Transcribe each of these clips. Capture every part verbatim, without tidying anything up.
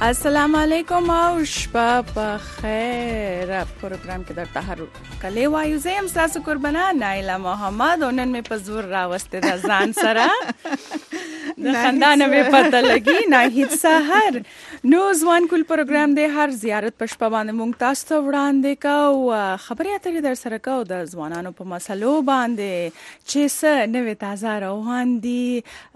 السلام علیکم او شپه په خیر. پروګرام کې درته هر کله وایو زه هم تاسو قربانه نایله محمد او نن مې په زور راوسته د ځان سره د خندانه مې پته لګي نه هیڅ سحر نو ځوان کول پروګرام دی هر زیارت په شپه باندې مونږ تاسو ته وړاندې کوو خبرې اترې در سره کوو د ځوانانو په مسلو باندې چې څه نوې تازه روان دي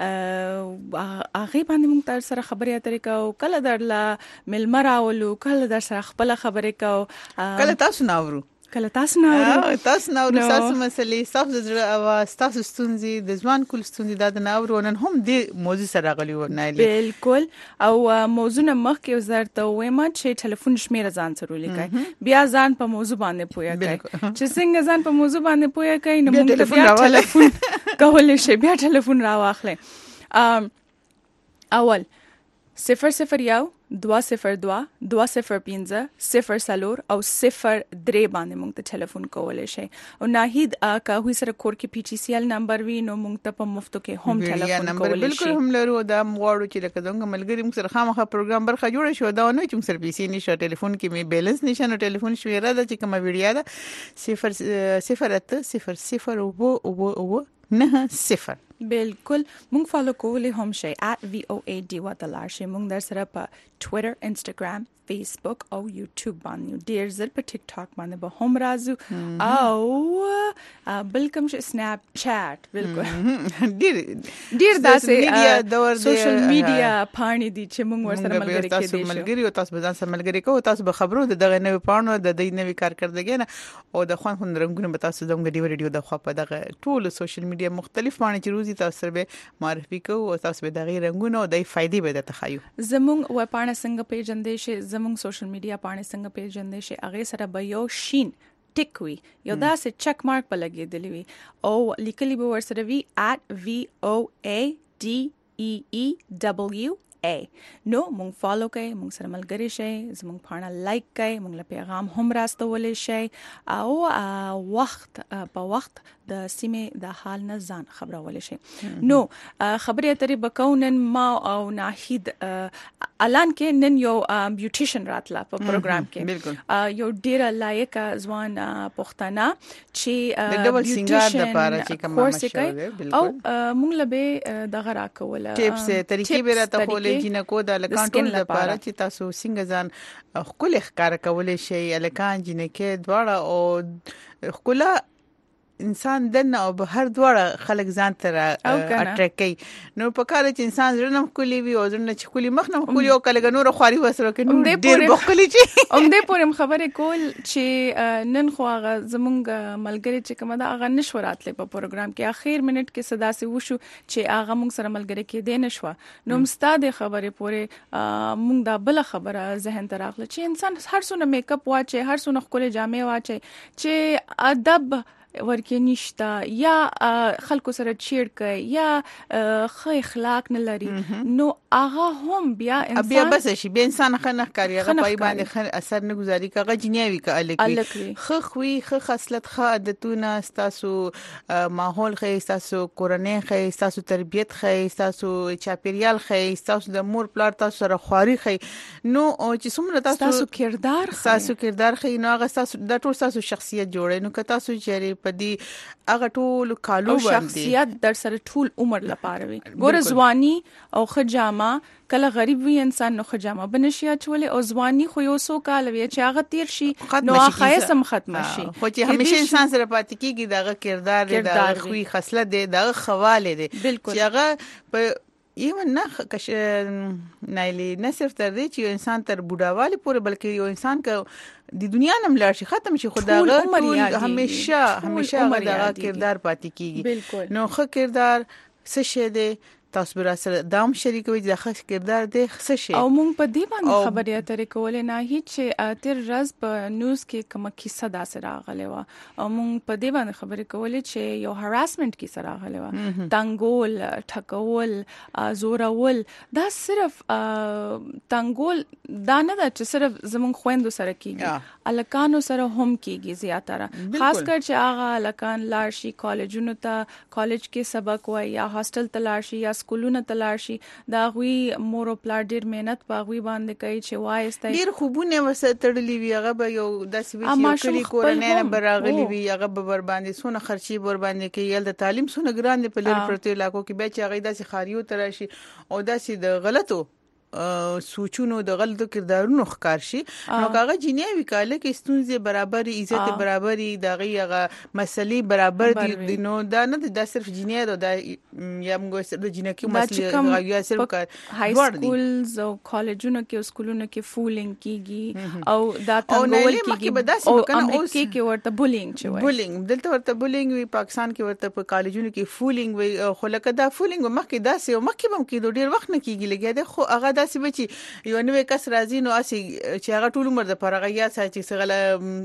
هغه باندې مونږ تاسو سره خبرې اترې کوو کله درله ملمر راولو کله در سره خپل خبرې کوو کله تاسو ناورو کله تاسو ناورو تاسو ناورو تاسو مسلې تاسو زړه تاسو ستونزې د ځوان کول ستونزې د ناورو نن هم د موضوع سره غلي ورنایلی بالکل او موضوع نه مخکې وزارت وایم چې ټلیفون شمیره ځان سره لیکای بیا ځان په موضوع باندې پوهه کوي چې څنګه ځان په موضوع باندې پوهه کوي نو موږ بیا ټلیفون کولای شي بیا ټلیفون راواخلې اول صفر صفر یو دوا صفر دوا دوا صفر پینزه صفر سالور او صفر درې باندې مونږ ته ټلیفون کولای شي او ناهید کا هوی سره کور کې پی ټی سی ال نمبر وی نو مونږ ته په مفتو کې هم ټلیفون کولای شي بالکل هم لرو دا مغواړو چې لکه څنګه ملګری موږ سره خامخا پروګرام برخه جوړ شو دا نو چې موږ سره پیسې نشه ټلیفون کې می بیلنس نشه نو ټلیفون شویره دا چې کومه ویډیا ده صفر صفر اته صفر صفر او او او نه صفر بالکل مونږ فالو کولای هم شي at voad وتلار شي مونږ در سره په ټوئیټر انستګرام فیسبوک او یوټیوب باندې ډیر زر په ټیک ټاک باندې به هم راځو او بلکم چې سناپ چات بالکل ډیر ډیر داسې سوشل میډیا پاڼې دي چې مونږ ورسره ملګری کې دي ملګری او تاسو به ځان سره ملګری کوو تاسو به خبرو د دغه نوې پاڼو د دې نوې کارکړدګۍ نه او د خوان خوند رنگونه به تاسو زموږ دی ویډیو د خو په دغه ټول سوشل میډیا مختلف پاڼې چې روزي تاسو سره به معرفي کوو او تاسو به دغه رنگونه او د فائدې به د تخایو زموږ و پاڼه څنګه پیژندې شي زموږ سوشل میډیا پاڼه څنګه پیژندې شي هغه سره به یو شین ټیک وي یو داسې چک مارک په لګېدلی وي او لیکلي به ورسره وي at v o a d e e w a نو مونږ فالو کوي مونږ سره ملګری شي زموږ پاڼه لایک کوي مونږ له پیغام هم راستولې شي او وخت په وخت د سیمه د حال نه ځان خبرولې شي نو خبرې اترې بکونن ما او ناهید الان کې نن یو بیوټیشن راتله په پروګرام کې یو ډیر لایق ځوان پښتنه چې د ډبل سینګار د پاره چې کوم مشوره بالکل او مونږ له به دغه راکول ټیپس طریقې به راته کولې جنکو د لکانټول لپاره چې تاسو څنګه ځان خپل ښکار کولای شي الکان جنکه دواړه او خپل انسان دنه او بهر دواړه خلک ځان ته اټریک کوي نو په کار چې انسان زړه کولی وي او زړه چې کولی مخ نه کولی او کله نور خواري وسره کوي نو ډیر بخلی چې اوم دې پورم خبره کول چې نن خو هغه زمونږ ملګری چې کومه دا هغه نشو راتله په پروګرام کې اخیر منټ کې صدا سي وشو چې هغه مونږ سره ملګری کې دی نشو نو مستاد خبره پوره مونږ دا بل خبره ذهن ته راغله چې انسان هر څونه میک اپ واچي هر څونه خپل جامې واچي چې ادب ورکه نشتا یا خلکو سره چیر کوي یا خو اخلاق نه لري نو هغه هم بیا انسان بیا بس شي بیا انسان خنه کوي هغه پای باندې اثر نه گزاري کغه جنیاوي کا الکوي خو خوي خو خصلت خو عادتونه تاسو ماحول خو تاسو کورنۍ خو تاسو تربيت خو تاسو چاپیریال خو تاسو د مور پلار تاسو سره خواري خو نو چې څومره تاسو تاسو کردار تاسو کردار خو نو هغه تاسو د ټول تاسو شخصیت جوړي نو که تاسو چیرې پدی هغه ټول کالو باندې شخصیت در سره ټول عمر لپاره وي ګور ځواني او خجامه کله غریب وي انسان نو خجامه بنشي اچولې او ځواني خو یو سو کال وي چې هغه تیر شي نو خایس هم ختم شي خو چې همیشه انسان سره پاتې کیږي دغه کردار دی دغه خوې خصلت دی دغه خواله دی چې هغه په یو نه کش نایلی نه صرف تر دې چې یو انسان تر بوډاوالي پورې بلکې یو انسان ک د دنیا نم لاړ شي ختم شي خدای همیشه همیشه دغه کردار پاتې کیږي نو خو کردار څه شه دی تاسو به سره دام شریکوي د خاص کردار د څه شي او مونږ په دې باندې خبرې اترې کولې نه هیڅ تر ورځ په نیوز کې کومه کیسه داسې راغله و او مونږ په دې باندې خبرې کولې چې یو هراسمنت کیسه راغله و تنګول ټکول زورول دا صرف تنګول دا نه ده چې صرف زمونږ خويندو سره کیږي الکانو سره هم کیږي زیاتره خاص کر چې هغه الکان لارشي کالجونو ته کالج کې سبق وای یا هاستل ته لارشي یا سکولونه تلار شي دا غوي مور او پلار ډیر مهنت باغوي باندې کوي چې وایسته ډیر خوبونه وسه تړلې وي هغه به یو داسې وي چې کلی کورنۍ نه براغلي وي هغه به ور باندې سونه خرچي ور باندې کوي یل د تعلیم سونه ګران دي په لور پرته علاقو کې به چې هغه داسې خاریو تراشي او داسې د غلطو سوچونو د غلطو کردارونو ښکار شي نو هغه جنیوي کاله کې ستونزې برابر عزت برابرۍ دغه هغه مسلې برابر دي نو دا نه دا صرف جنیا دا یا موږ سره د جنکی مسلې یا صرف کار های سکولز او کالجونو کې سکولونو کې فولینګ کیږي او دا تنګول کیږي او امریکا کې ورته بولینګ چوي بولینګ دلته ورته بولینګ وي پاکستان کې ورته په کالجونو کې فولینګ وي خو لکه دا فولینګ مخکې داسې او مخکې هم کې ډیر وخت نه کیږي لګیا ده خو هغه داسې بچي یو نوې کس راځي نو اسی چې هغه ټول عمر د پرغه یا چې څنګه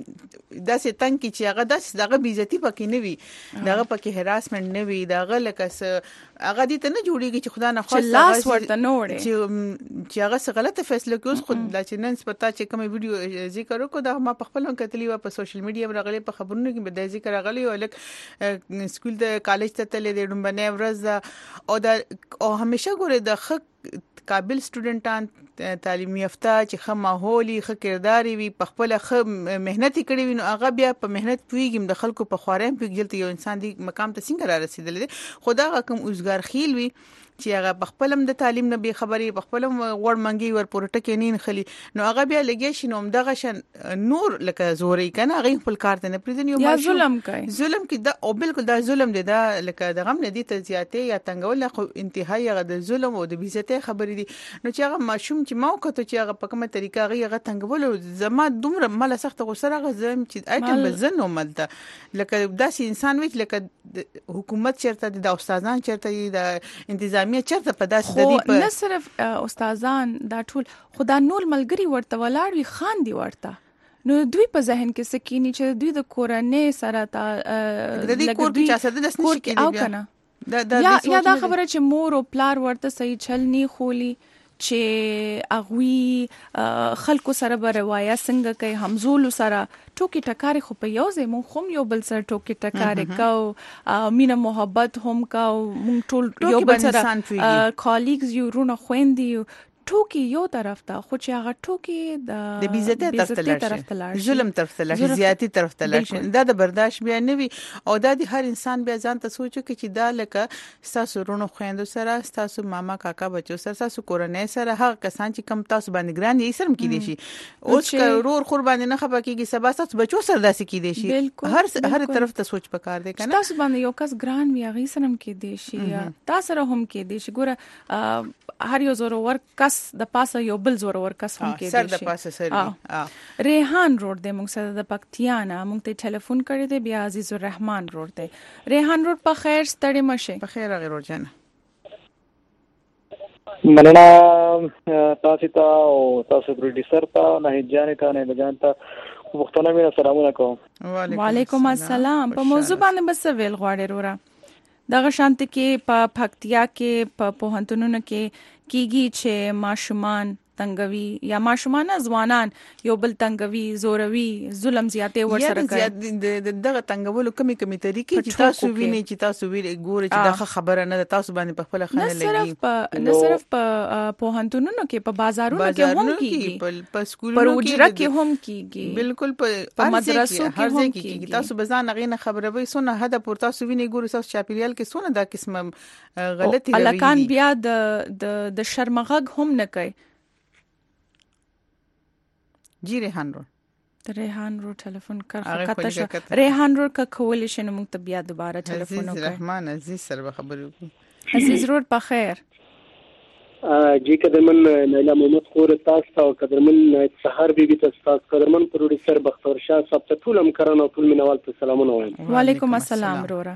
داسې تنګ کی چې هغه داسې دغه بیزتی پکې نه وي دغه پکې هراسمنت نه وي دغه لکه هغه دې ته نه جوړیږي چې خدا نه خاص لاس ورته نه وړي چې چې هغه څه غلطه فیصله کوي اوس خود لا چې نن پتا چې کوم ویډیو ذکر وکړو دا ما په خپل کتلی و په سوشل میډیا باندې په خبرونو کې به ذکر غلي او لک سکول د کالج ته تللی د ډمبنه ورځ او دا او همیشه ګوره د خ قابل سټوډنټان تعلیم یافته چې خه ماحولي خه کرداري وي په خپل خه مهنت کړي وي نو هغه بیا په مهنت پويګم د خلکو په خوارم پیګل یو انسان دی مقام ته څنګه را رسیدل دي خدا کوم اوسګار خیل وي چې هغه په خپلم د تعلیم نه به خبري په خپلم وړ منګي ور پورټه کې نین خلی نو هغه بیا لګي شي نو دغه شن نور لکه زوري کنه هغه خپل کار ته نه پریدن یو یا ظلم کوي ظلم کې دا او بالکل دا ظلم دی دا لکه دغه نه دي ته زیاتې یا تنګول خو انتهایی هغه د ظلم او د بیزته خبرې دي نو چې هغه ماشوم چې ما وکړه چې هغه په کومه طریقه هغه تنګول زما دومره مل سخت غوسره غزم چې اټم بزنه ملته لکه داسې انسان وي لکه حکومت چیرته د استادان چیرته د انتظامیه چرته په داسې د دې په نه صرف استادان دا ټول خدا نور ملګری ورته ولاړ وي خان دی ورته نو دوی په ذهن کې سکینی چې دوی د کورنۍ سره تا د دې کور کې چا سره د نشي کې بیا دا دا یا دا خبره چې مور او پلار ورته صحیح چل نه خولي چې اغوي خلکو سره به روایت څنګه کوي همزول سره ټوکی ټکارې خو په یو ځای مونږ هم یو بل سره ټوکی ټکارې کو مینه محبت هم کو مونږ ټول یو بل سره کالیګز یو رونه خويندې ټوکی یو طرف ته خو چې هغه ټوکی د بیزته طرف ته لاړ ظلم طرف ته لاړ زیاتی طرف ته لاړ دا د برداشت بیا نه وي او دا د هر انسان بیا ځان ته سوچو چې دا لکه تاسو رونو خويندو سره تاسو ماما کاکا بچو سره تاسو کورنۍ سره هغه کسان چې کم تاسو باندې ګران یې سرم کې دي شي اوس کورور خور باندې نه خپه کیږي سبا تاسو بچو سره داسې کې دي شي هر هر طرف ته سوچ پکار دی کنه تاسو باندې یو کس ګران وي هغه سرم کې دي شي تاسو سره هم کې دي شي ګوره هر یو زور ور کس د پاسه یو بل زور ور کس هم کې دي سر د پاسه سر ریحان روډ د موږ سره د پکتیانا موږ ته ټلیفون کړی دی بیا عزیز الرحمن روډ دی ریحان روډ په خیر ستړي مشه په خیر غیر جن مننه تاسو ته او تاسو پروډوسر ته نه جانې ته نه بجانته وختونه مې سلامونه کوم وعلیکم السلام په موضوع باندې بس ویل غواړې رورا دغه شانت کې په پکتیا کې په پوهنتونونو کې کیږي چې ماشومان تنګوي یا ماشومان ځوانان یو بل تنګوي زوروي ظلم زیاتې ور سره کوي د دغه تنګولو کمی کمی طریقې چې تاسو ویني چې تاسو ویل ګوره چې دا خبره نه تاسو باندې په خپل خانه لګي نه صرف په نه صرف په پوهنتونونو کې په بازارونو کې هم کیږي په سکولونو کې هم کیږي بالکل په مدرسو کې هم کیږي تاسو بزان غینه خبره وي سونه هدا پر تاسو ویني ګوره تاسو چاپیریال کې سونه دا قسمه غلطي روي الکان بیا د د شرمغه هم نه کوي جی ریحان رو ته ریحان رو ټلیفون کړ خطا شو ریحان رو کا کول شي نو موږ ته بیا دوباره ټلیفون وکړو عزیز رحمان عزیز سره خبرې وکړو عزیز رو په خیر جی قدرمن نیلا محمد خور تاسو او قدرمن سحر بیبي تاسو قدرمن پروډوسر بختور شاه صاحب ته ټول امکران او ټول مینوال ته سلامونه وایم وعلیکم السلام رورا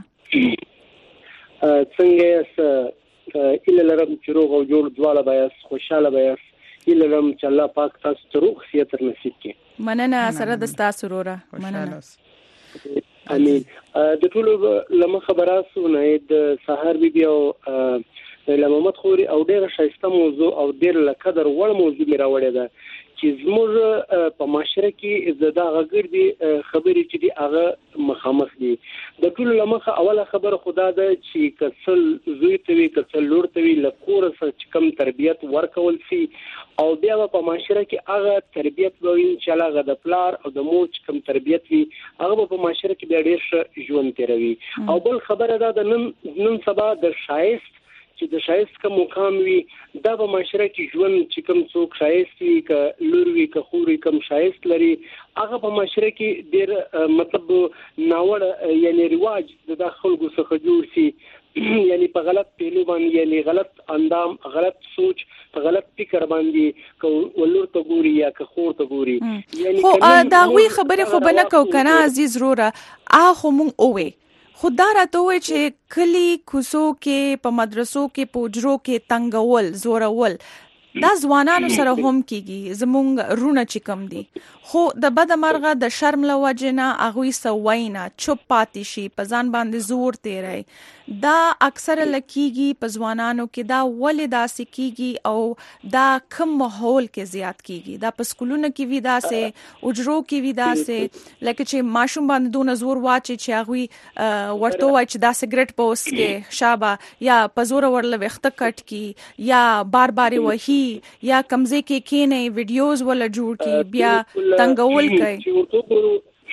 څنګه اله لرم چې روغ او جوړ دواله بیاس خوشاله بیاس لرم چې الله پاک تاسو ته روغ صحت نصیب کړي مننه سره د تاسو رورا مننه امين د ټولو لمه خبراسو نه د سحر بیبي او له محمد خوري او ډېر شایسته موضوع او ډېر لقدر وړ موضوع میرا وړه ده چې زموږ په معاشره کې د دا غږردي خبرې چې دی هغه مخامخ دي. د ټول لمخه اوله خبره خدا ده چې کسل زوی ته وي کسل لور ته وي لکور سره کم تربيت ورکول شي او بیا په معاشره کې هغه تربيت وي چې هغه د پلار او د مور کم تربيت وي هغه په معاشره کې بیا ډېر ژوند تیروي. او بل خبره ده د نن نن سبا د شایست چې د شایست کوم مقام وي دا په معاشره کې ژوند چې کوم څوک شایست وي ک لور وي ک خوري کوم شایست لري هغه په معاشره کې ډېر مطلب ناوړه یعنی رواج د خلکو څخه جوړ شي یعنی په غلط پیلو باندې یعنی غلط اندام غلط سوچ په غلط فکر باندې کو ولور ته ګوري یا ک خور ته ګوري یعنی خو دا وی خبره خو بنه کو کنه عزیز روره اخو مونږ اوه خدا راته وای چې کلی کوسو کې په مدرسو کې پوجرو کې تنگول زورول دا ځوانانو سره هم کیږي زمونږ رونه چې کم دي خو د بد مرغه د شرم لوجنه اغوي سوینا چوپ پاتې شي په ځان باندې زور تیرای دا اکثر لکیږي په ځوانانو کې دا ولې داسې کیږي او دا کم ماحول کې زیات کیږي دا په سکولونو کې وی داسې اجرو کې وی داسې لکه چې ماشوم باندې دون زور واچي چې اغوي ورته وای چې دا سیګریټ پوس کې شابه یا په زور ورل وخت کټ کی یا بار بار وਹੀ یا کمزې کې کینې ویډیوز ولا جوړ کی بیا تنگول کوي چې ورته ګورو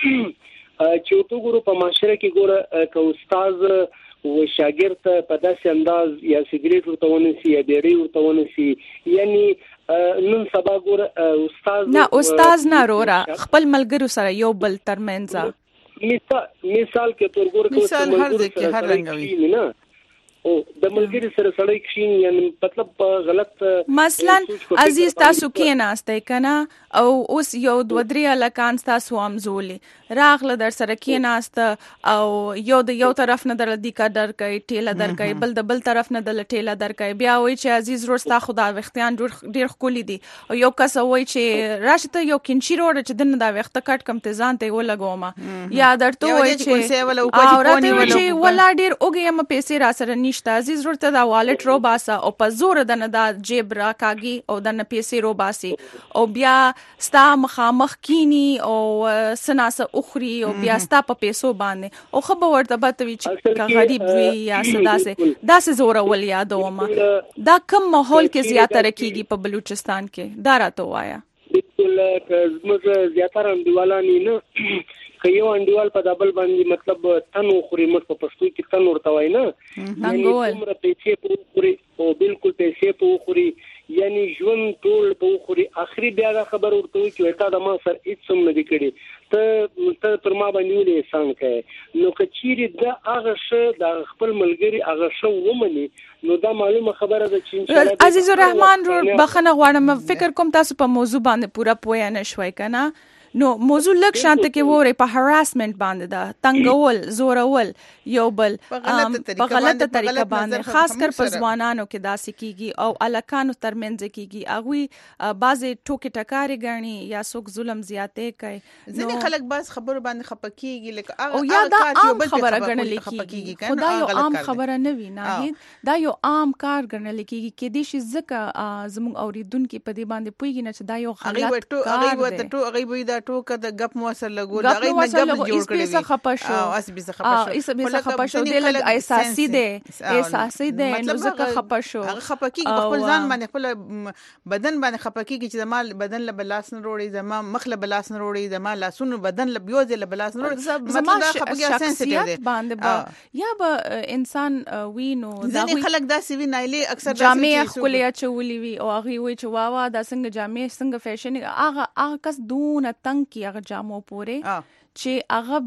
چې ورته ګورو په معاشره کې ګوره ک استاد و شاګرد ته په داسې انداز یا سیګریټ ورته ونسي یا بیړۍ ورته ونسي یعنی نن سبا ګوره استاد نه استاد نه رورا خپل ملګرو سره یو بل ترمنځ مثال مثال کې تور ګوره مثال هر ځکه هر رنګوي نه او د ملګری سره سړی کښین یعنی مطلب غلط مثلا عزیز تاسو کې ناشته کنا او اوس یو دو درې لکان تاسو امزولې راغله در سره کې ناشته او یو د یو طرف نه در دی کا در کوي ټیله در کوي بل د بل طرف نه د ټیله در کوي بیا وای چې عزیز روستا خدا وختیان ډیر خولي دي او یو کس وای چې راشته یو کینچی روړ چې دنه دا وخت کټ کم ته ځان ته ولګوم یا درته وای چې او راته وای چې ولا ډیر اوګه یم پیسې را سره نشته عزیز ورته دا والټ رو باسه او په زور دنه دا جیب را کاږي او دنه پیسې رو باسي او بیا ستا مخامخ کینی او سناسه اخري او بیا ستا په پیسو باندې او خو به ورته بتوي چې غریب وي یا سداسه داسې زور ول یادوم دا کم ماحول کې زیاتره کیږي په بلوچستان کې دا راته وایا بالکل زموږ زیاتره انډیوالانی نه کيو انډیوال په دبل باندې مطلب تنو خوري مت په پښتو کې تنو ورته وای نه یعنی عمر پیسې په خوري او بالکل پیسې په خوري یعنی ژوند ټول په خوري اخري بیا خبر ورته چې تا د ما سر هیڅ سم نه دی کړی ته ته پر ما باندې ولې احسان کوي نو کچيري د هغه شه د خپل ملګری هغه شه ومني نو دا معلومه خبره ده چې ان شاء الله عزیز الرحمن بخنه غواړم فکر کوم تاسو په موضوع باندې پورا پوهه نشوي کنه نو موضوع لک شانته کې وره په هراسمنت باندې دا تنگول زورول یو بل په غلطه طریقه باندې خاص کر په ځوانانو کې داسې کیږي او الکانو ترمنځ کیږي اغوی بعضی ټوکی ټکاري غني یا څوک ظلم زیاتې کوي ځینې خلک باز خبر باندې خپکیږي لکه او یا دا عام خبره غنل کیږي خدا یو عام خبره نه وي نه دا یو عام کار غنل کیږي کې دې شي ځکه زموږ اوریدونکو په دې باندې پويږي نه چې دا یو غلط کار دی هغه ټو هغه وي دا ټوکه د غپ موثر لګول هغه نه غپ جوړ کړی وي او اس به خپشو ایس به خپشو د لګ احساسي دی احساسي دی نو ځکه خپشو هغه خپکی خپل ځان باندې خپل بدن باندې خپکی چې زمال بدن له بلاس نه روړي زما مخ له بلاس نه روړي زما لاسونو بدن له بیوز له بلاس نه روړي زما شخصیت باندې یا به انسان وینو دا خلک دا سی وی نایلی اکثر جامې خپلیا چولې وي او هغه وی چې واوا دا څنګه جامې څنګه فیشن هغه هغه کس دون تنگ کی هغه جامو پوره چې هغه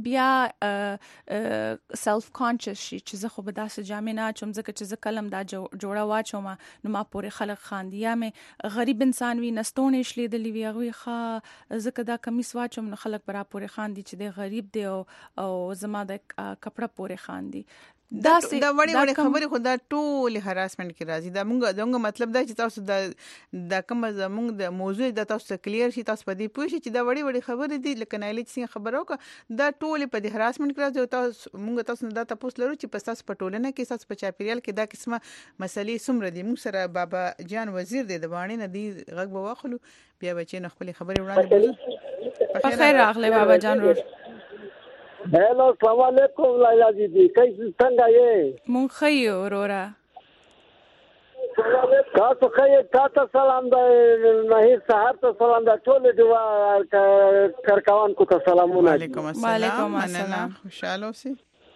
بیا سلف کانشس شي چې زه خو به داسې جامې نه اچوم ځکه چې زه کلم دا جوړه واچوم نو ما پورې خلک خاندي یا مې غریب انسان وي نستونې شلیدلې وي هغوی ښه ځکه دا کمیس واچوم نو خلک به را پورې خاندي چې دی غریب دی او زما د کپړه پورې خاندي دا دا وړي وړي خبرې خو دا ټول هراسمنت کې راځي. دا مونږ دغه مطلب دا چې تاسو دا د کوم زمونږ د موضوع د تاسو کلیر شي، تاسو په دې پوه شئ چې دا وړي وړي خبرې دي. لکه نایله چې خبرو کا دا ټول په دې هراسمنت کې راځي. تاسو مونږ تاسو دا تاسو لرو چې په تاسو په ټولنه کې تاسو په چاپیریال کې دا قسمه مسلې سمره دي. مونږ سره بابا جان وزیر دی د باندې نه دی غږ به واخلو، بیا بچي نو خپل خبرې وړاندې. په خیر راغلی بابا جان ور. Hello अस्सलाम वालेकुम लाइला दीदी, कैसे څنګه یې؟ مونږ ښه یو وروره. تاسو ښه یې؟ تاسو سلام دی، نه سهار ته سلام دی، ټول دی کارکوونکو ته سلامونه. وعلیکم السلام. مننه، خوشاله اوسئ.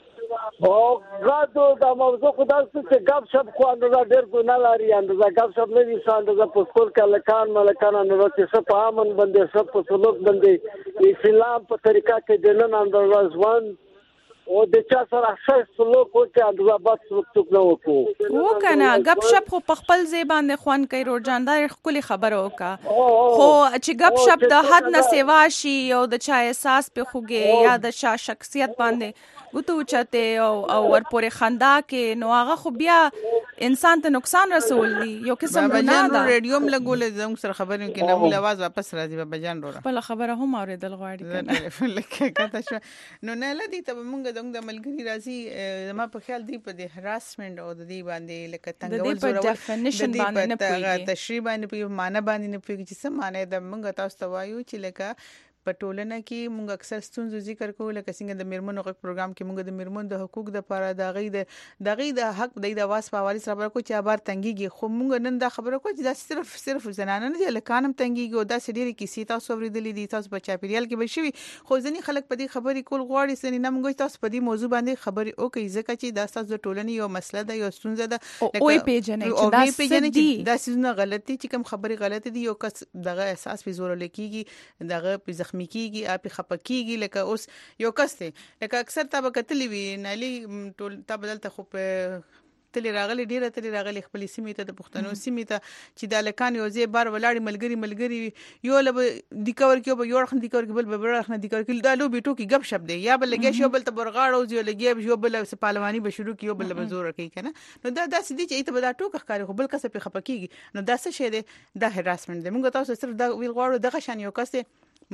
او غاټو دا موضوع خدا څه غاب شپ خو اندازه ډېر ګنا لري، اندازه غاب شپ نه دي، اندازه په سکول کې لکان ملکان اندازه چې څه په امن باندې څه په سلوک باندې اسلام په طریقه کې د نن اندازه ځوان او د چا سره ښه سلوک وکړي، اندازه بد سلوک څوک نه وکړو. و کنه غب شپ خو په خپل ځای باندې خوان کوي روزاندار خولي خبره وکا، خو چې غب شپ د حد نه سیوا شي او د چا احساس په خوږي یا د چا شخصیت باندې ګوتو چته او او ورپورې خندا کې نو هغه خو بیا انسان ته نقصان رسول دي. یو قسم نه دا ریډیو م لګول زموږ سره خبرې کې نه مول आवाज واپس راځي. بابا جان وروره خپل خبره هم اوریدل غواړي کنه لکه کته شو نو نه لدی ته مونږ د ملګری راځي. ما په خیال دی په د هراسمنت او د دې باندې لکه تنګول زوره ډیفینیشن باندې نه پوهیږي، تشریح باندې په معنی باندې نه پوهیږي چې څه معنی د مونږ تاسو ته وایو چې لکه په ټولنه کې مونږ اکثر ستونزو ذکر کوو، لکه څنګه د میرمنو غږ پروګرام کې مونږ د میرمنو د حقوق د لپاره د غي د د غي د حق د اواز په حواله سره خبرو چې ابار تنګيږي. خو مونږ نن دا خبرو کوو چې دا صرف صرف زنانه نه دي، لکانم تنګيږي او دا سړي کې سي تاسو ورېدلې دي، تاسو په چاپیریال کې به شي. خو ځنی خلک په دې خبرې کول غواړي، ځنی نه مونږ تاسو په دې موضوع باندې خبرې وکړي ځکه چې دا تاسو د ټولنې یو مسله ده، یو ستونزه ده. او ای پیجنې چې دا څه دا څه غلطي چې کوم خبرې غلطي دي، یو کس دغه احساس په زور لکېږي، دغه په زخمی کېږي، اپ خپکیږي. لکه اوس یو کس ته لکه اکثر تا به کتلی وی نالي ټول تا بدلته خو په تلی راغلي ډیره تلی راغلي خپل سیمه ته د پښتنو سیمه ته چې د لکان یو ځای بار ولاړی ملګری ملګری یو لب د کور کې به یو خن د کور کې بل به بل خن د کور کې دا لو بیٹو کې غب شپ دی یا بل لګي شو بل ته برغاړو یو لګي یو بل سپالوانی به شروع کیو بل به زور کوي کنه. نو دا داسې دي چې ته به دا ټوک ښکاری خو بل کس په خپکیږي. نو دا څه شی دی؟ دا هراسمنت دی. موږ تاسو صرف دا ویل غواړو دغه شان یو کس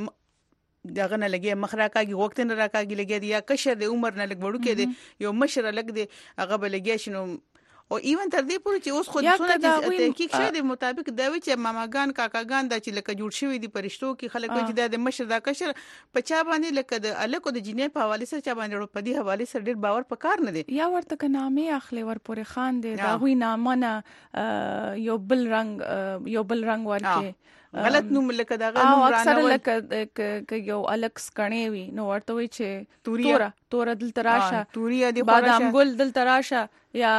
دغه نه لګي مخ راکاږي وخت نه راکاږي لګي یا کشر د عمر نه لګ وړو کې دی یو مشر لګ دی هغه به لګي شنو او ایون تر دې پورې چې اوس خو څونه چې تحقیق شوی دی مطابق دا وی چې ماماګان کاکاګان دا چې لکه جوړ شوی دی پرشتو کې خلک وایي چې د مشر دا کشر په چا باندې لکه د الکو د جنې په حواله سره چا باندې په دې حواله سره ډیر باور پکار نه دی یا ورته کنامه اخلي ورپورې خان دی دا وی نامنه یو بل رنگ یو بل رنگ ورکه غلط نوم لکه دا غلط نوم رانه اکثر لکه یو الکس کڼې وي نو ورته وي چې تورا تورا دل تراشه توریا دی بادام ګل دل تراشه یا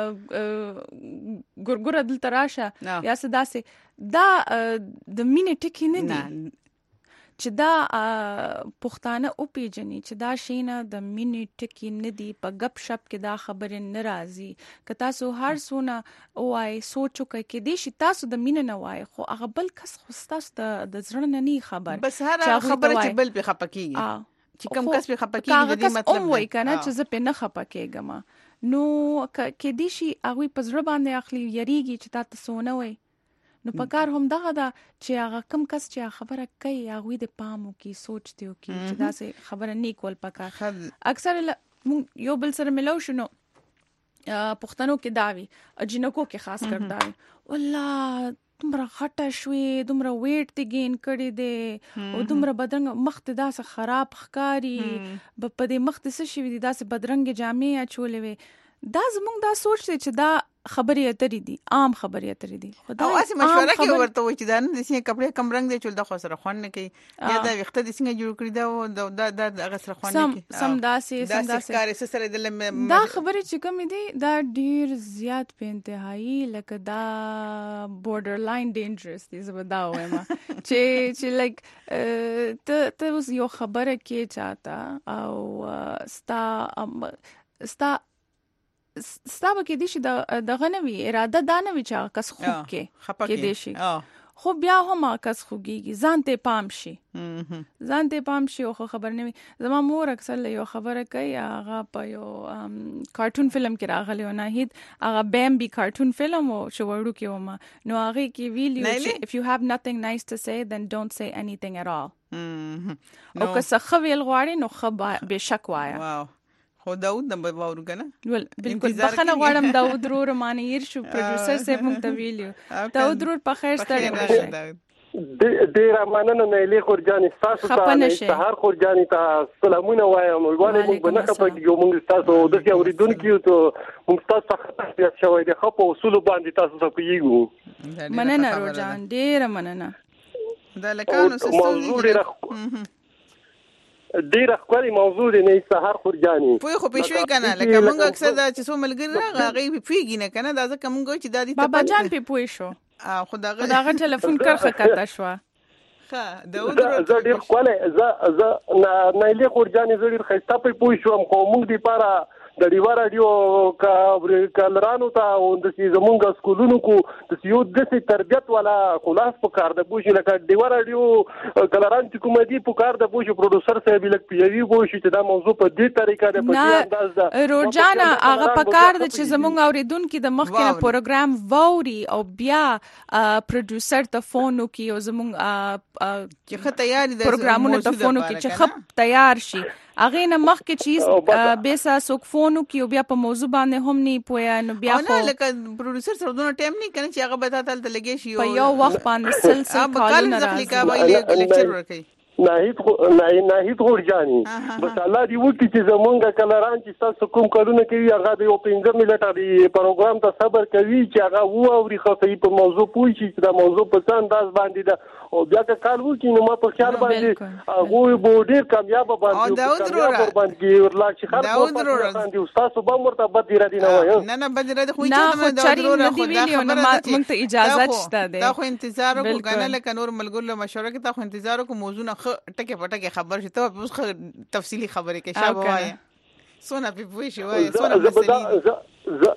ګورګور دل تراشه یا صداسه دا د مینې ټکی نه دی چې دا پښتانه او پیجنې چې دا شینه د مینې ټکی نه دی په غب شپ کې دا خبره ناراضي که تاسو هر سونه وای سوچو کې دې شي تاسو د مینې نه وای خو هغه بل کس خو تاسو د زړه نه نه خبر بس هر خبره چې بل په خپکیږي چې کوم کس په خپکیږي د دې مطلب دی وای کنه چې زه په نه خپکیږم نو کې دې شي هغه په زړه باندې اخلي یریږي چې تاسو نه وای نو پکار هم دغه دا چې هغه کم کس چې خبره کوي هغه د پامو کې سوچ دیو کې چې دا سه خبره نه کول پکار اکثر یو بل سره ملو شنو پښتنو کې داوي اجنکو کې خاص کر داوي والله دومره غټه شوې دومره ویټ تی گین کړی دی او دومره بدرنګ مخ ته داسه خراب ښکاری په دې مخ ته څه شي دي داسه بدرنګ جامې اچولې وي دا زموږ دا سوچ دی چې دا خبرې اترې دي عام خبرې اترې دي خدای او اسې مشوره کوي ورته وي چې دا نه دي کپڑے کم رنگ دی چول د خو سره خوان نه کوي یا دا وخت د څنګه جوړ کړی دا دا د هغه سره خوان نه کوي سم داسې سم داسې کار یې سره د دا خبرې چې کوم دي دا ډیر زیات په انتهایی لکه دا بورډر لاین ډینجرس دي زبدا وایم چې چې لایک ته ته اوس یو خبره کې چاته او ستا ستا ستابه کې دي چې د غنوي اراده دانوي چې کس خوب کې کې دي شي خو بیا هم کس خوږیږي ځان ته پام شي ځان ته پام شي او خبر نه وي. زما مور اکثر یو خبره کوي هغه په یو کارټون فلم کې راغلی او ناهید هغه بیمبي کارټون فلم او شوړو کې ومه نو هغه کې ویلیو چې if you have nothing nice to say then don't say anything at all. او که څه خویل غواړي نو خو به شک وایا. واو خو داود د باور کنه ول بالکل بخنه غواړم داود رو رمانیر شو پروډوسر سیب مونږ ته ویلیو داود رو په خیر ستړي ډیر مننه نیلی خورجاني تاسو ته سهار خورجاني ته سلامونه وایم ولې موږ به نه خپګو موږ تاسو د دې اوریدونکو ته موږ تاسو ته بیا شوي د خپل اصول باندې تاسو ته پیګو مننه روجان ډیر مننه دا لکانو سستو ډیر خوري موضوع دی نه سهار خورجاني په خو پېښوي کنه لکه موږ اکثر دا چې څو ملګری راغی پیګی نه کنه دا ځکه موږ چې دا دي بابا جان په پوي شو خداغه خداغه ټلیفون کرخه کاته شو. ها داود زه ډیر خپل زه زه نه نه خورجاني زه ډیر خسته په پوي شوم خو موږ دی پاره د ډیوا رادیو کا کلرانو ته او د زمونږ سکولونو کو د یو د تربیت والا خلاص په کار د بوشي لکه ډیوا رادیو کلران چې کوم دی په کار د بوشي پروډوسر صاحب لک پیوي بوشي چې دا موضوع په دې طریقه ده په دې انداز ده روجانا هغه په کار د چې زمونږ اوریدونکو د مخکنه پروګرام ووري او بیا پروډوسر ته فون وکي او زمونږ چې خه تیار دي پروګرامونه ته فون وکي چې خپ تیار شي اغه نه مخ کې چیز بیسا سوکفونو کې بیا په موضوع باندې هم نه پویا نو بیا خو لکه پروډوسر سره دونه ټایم نه کنه چې هغه به تاسو ته لګي شي په یو وخت باندې سلسله کالونه راځي لیکچر ورکړي ناهید نه ناهید خورجاني بس الله دې وکړي چې زمونږ کلران چې تاسو کوم کارونه کوي هغه د یو پنځه ملټه دی پروګرام ته صبر کوي چې هغه وو او ریخصي په موضوع پوي چې دا موضوع په څه انداز باندې ده او بیا که کار وکړي نو ما په خیال باندې هغه به ډیر کامیاب باندې کامیاب باندې ورلا چې خر باندې استاد به مرتبه دی ردی نه وایو نه نه بدره د خو چې دا ضروري خو دا خبره مونږ ته اجازه شته ده دا خو انتظار وکړو کنه لکه نور ملګرو له مشوره کې تا خو انتظار وکړو موضوع نه ټکه پټکه خبر شته اوس تفصیلی خبرې کې شابه وایي سونه په پوي شي وایي سونه مسلې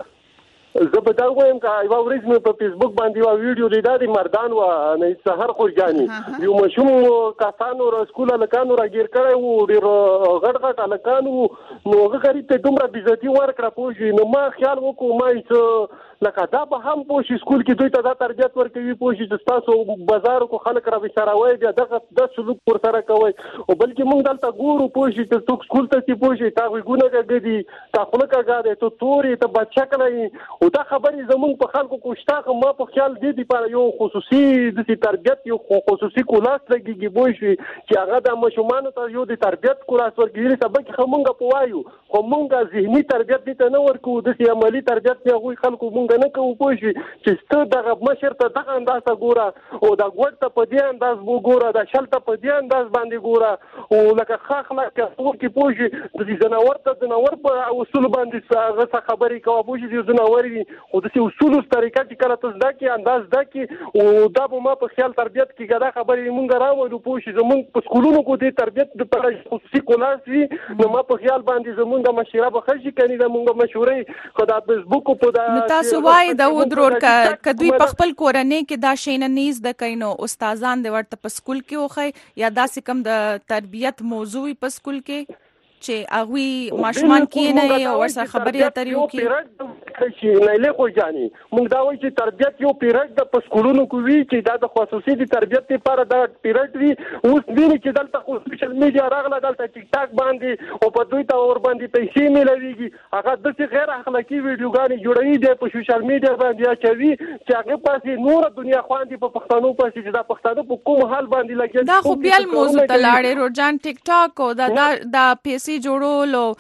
زه به دا وایم چې یو ورځ مې په فیسبوک باندې یو ویډیو لیدا د مردان و نه سحر خورجاني یو مشوم کسانو را سکول لکانو را گیر کړی وو ډیر غټ غټ لکانو نو هغه غریب ته دومره بیزتی ورکړه پوجي نو ما خیال وکړم ما چې لکه دا به هم پوشي سکول کې دوی ته دا تربیت ورکوي پوشي چې تاسو بازار کو خلک را بشراوي دا د سلوک پر سره کوي او بلکې موږ دلته ګورو پوشي چې څوک سکول ته چې پوشي تا وګونه کوي تا خلک هغه ته توري ته بچا کړی او دا خبرې زموږ په خلکو کوشته ما په خیال دي دی په یو خصوصي د تربیت یو خصوصي کولاس لګيږي پوشي چې هغه د مشومان ته یو د تربیت کولاس ورګيري سبق خمونګه پوایو خو مونږه ذهني تربیت دي ته نه ورکو د عملی تربیت ته غوي خلکو مونږ نه کوو پوښي چې ست دغه مشر ته دغه انداز ګوره او دا ګوټ ته په دې انداز وګوره دا شل ته په دې انداز باندې ګوره او لکه خاخله کې کې پوښي د جناور ته د جناور په اصول باندې هغه خبرې کوي پوښي د جناور او د اصول طریقه چې کله تاسو دا کې انداز دا کې او دا به ما په خیال تربیت کې ګډه خبرې مونږ راوړو پوښي زمونږ په سکولونو کې د تربیت د پر خصوصي کولاس وي نو ما په خیال باندې زمونږ د مشوره به خشي کني د مونږ مشورې خو د فیسبوک په دا تاسو وای دا ودرور ک دوی په خپل کورنۍ کې دا شین نیز د کینو استادان د ورته په سکول کې وخی یا داسې کم د تربیت موضوع په سکول کې چې اغوی ماشومان کې نه او ورسره خبرې اترې وکړي چې نه له خو جاني موږ دا وایي چې تربیت یو پیریډ د پسکولونو کو وی چې دا د خصوصي د تربیت لپاره دا پیریډ وی اوس ویني چې دلته خو سوشل میډیا راغله دلته ټیک ټاک باندې او په دوی ته ور باندې پیسې ملويږي هغه د غیر اخلاقی ویډیوګانې جوړوي د په سوشل میډیا باندې اچوي چې هغه پاسې نور دنیا خواندي په پښتنو پاسې چې دا پښتانه په کوم حال باندې لګي دا خو بیا موضوع ته لاړې روجان ټیک ټاک او دا دا پیسې جوړول او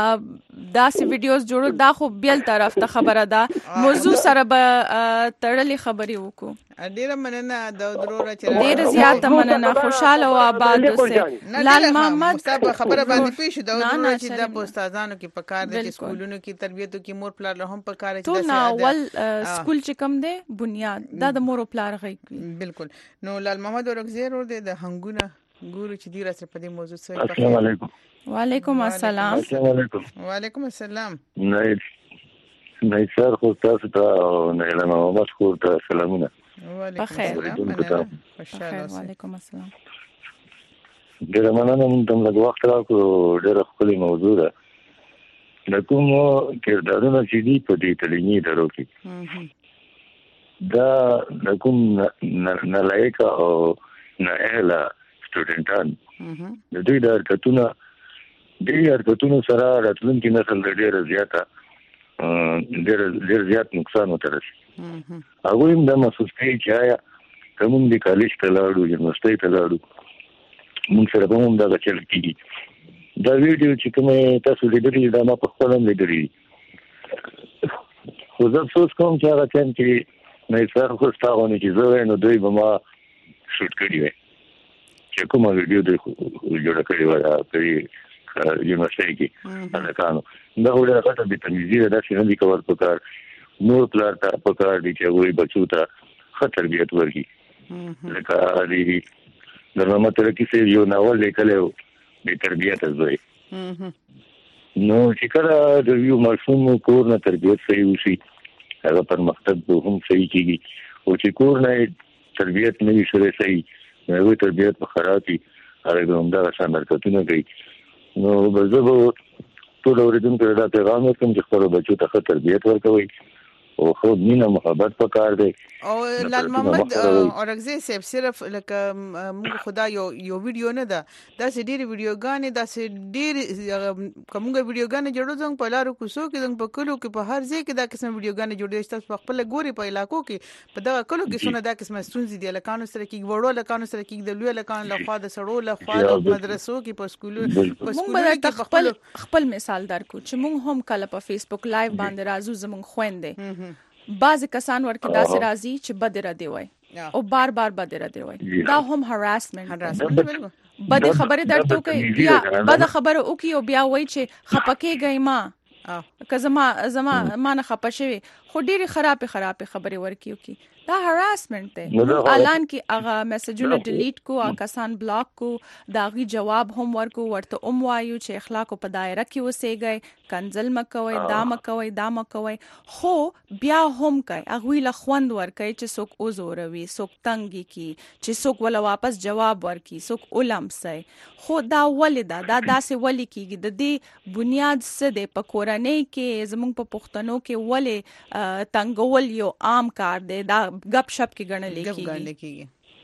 داسې ویډیوز جوړول دا خو بل طرف ته خبره ده موضوع سره به تړلې خبرې وکړو ډیره مننه دا ضرور چې ډیره زیاته مننه خوشاله او آباد اوسه لال محمد صاحب خبره باندې پیښ دا ضرور چې د استادانو کې په کار دي سکولونو کې تربیته کې مور پلار له هم په کار دي ته اول سکول چې کم دی بنیاد دا د مور پلار غي بالکل نو لال محمد ورغزیر ور دي د هنګونه ګورو چې ډیره سره په دې موضوع سره السلام علیکم وعلیکم السلام السلام علیکم وعلیکم السلام نه نه سر خو تاسو ته نه له محمد خو ته سلامونه بخیر خوشاله وعلیکم السلام. ډېر مننه مونږ ته د وخت راکړو. ډېر ښکلې موضوع ده. د کوم کردارونه چې دي په دې تعلیمي ادارو کې دا د کوم نالایق او نااهله سټوډنټان د دوی د حرکتونو ډېر حرکتونو سره راتلونکي نسل ډېر زیاته ډېر ډېر زیات نقصان وترسي. هغه هم د محسوس کوي چې آیا کوم دي کالج ته لاړو یونیورسيټي ته لاړو موږ سره به هم دا چل کېږي. دا ویډیو چې کومه تاسو لیدلې دا ما په خپل هم لیدلې. خو زه افسوس کوم چې هغه ټایم کې نه څه خو ستاونه چې زه نو دوی به ما شوټ کړی وي چې کومه ویډیو دوی جوړه کړې و په یونیورسيټي کې الکانو دا وړه راته د تنظیم د داسې نه کور پکار نور پلار ته پکار دي چې وایي بچو ته ښه تربیت ورکړي. لکه دې د محمد ترکی سي یو ناول لیکلو د تربیت ازوي نو چې کله د یو ماشوم کور نه تربیت صحیح وشي هغه پر مقصد به هم صحیح کیږي او چې کور نه تربیت نه وي سره صحیح نو تربیت په خرابي هغه هم دا څنګه حرکتونه کوي. نو زه به ټول اوریدونکو ته دا پیغام ورکوم چې خپل بچو ته ښه تربیت ورکوي او خو مینه محبت پکار دی. او لال محمد اورغزي صاحب صرف لکه موږ خدا یو یو ویډیو نه ده دا سې ډېری ویډیوګانې دا سې ډېری کومه ویډیوګانې جوړو څنګه په لارو کوڅو کې څنګه په کلو کې په هر ځای کې دا قسم ویډیوګانې جوړې تاسو په خپل ګوري په علاقو کې په دا کلو کې څونه دا قسم ستونزې دي لکانو سره کې وړو لکانو سره کې د لوی لکان له خوا د سړو له خوا د مدرسو کې په سکولو په سکولو کې خپل خپل مثال درکو چې موږ هم کله په فیسبوک لایو باندې راځو زموږ خويندې بعض کسان ورکه داسې راځي چې بد را دی وای او بار بار بد را دی وای دا هم هراسمنت بد خبره درته کوي یا بد خبره او کی او بیا وای چې خپکیږي ما که زما زما ما نه خپشوي خو ډېری خرابې خرابې خبرې ورکیو کی دا هراسمنت دی. اعلان کې هغه میسجونه ډیلیټ کو او کسان بلاک کو داغي جواب هم ورکو ورته اوم وایو چې اخلاق په دایره کې وسېږي کنزل مکوي دا مکوي دا مکوي خو بیا هم کوي هغه له خوند ورکي چې څوک اوزوروي څوک تنګي کی چې څوک ولا واپس جواب ورکي څوک علم سي خو دا ولدا دا داسې ولي کیږي د دې بنیاد څه دی په کورنۍ کې زموږ په پښتنو کې ولې تنګول یو عام کار دی دا غپ شپ کې غنل کیږي.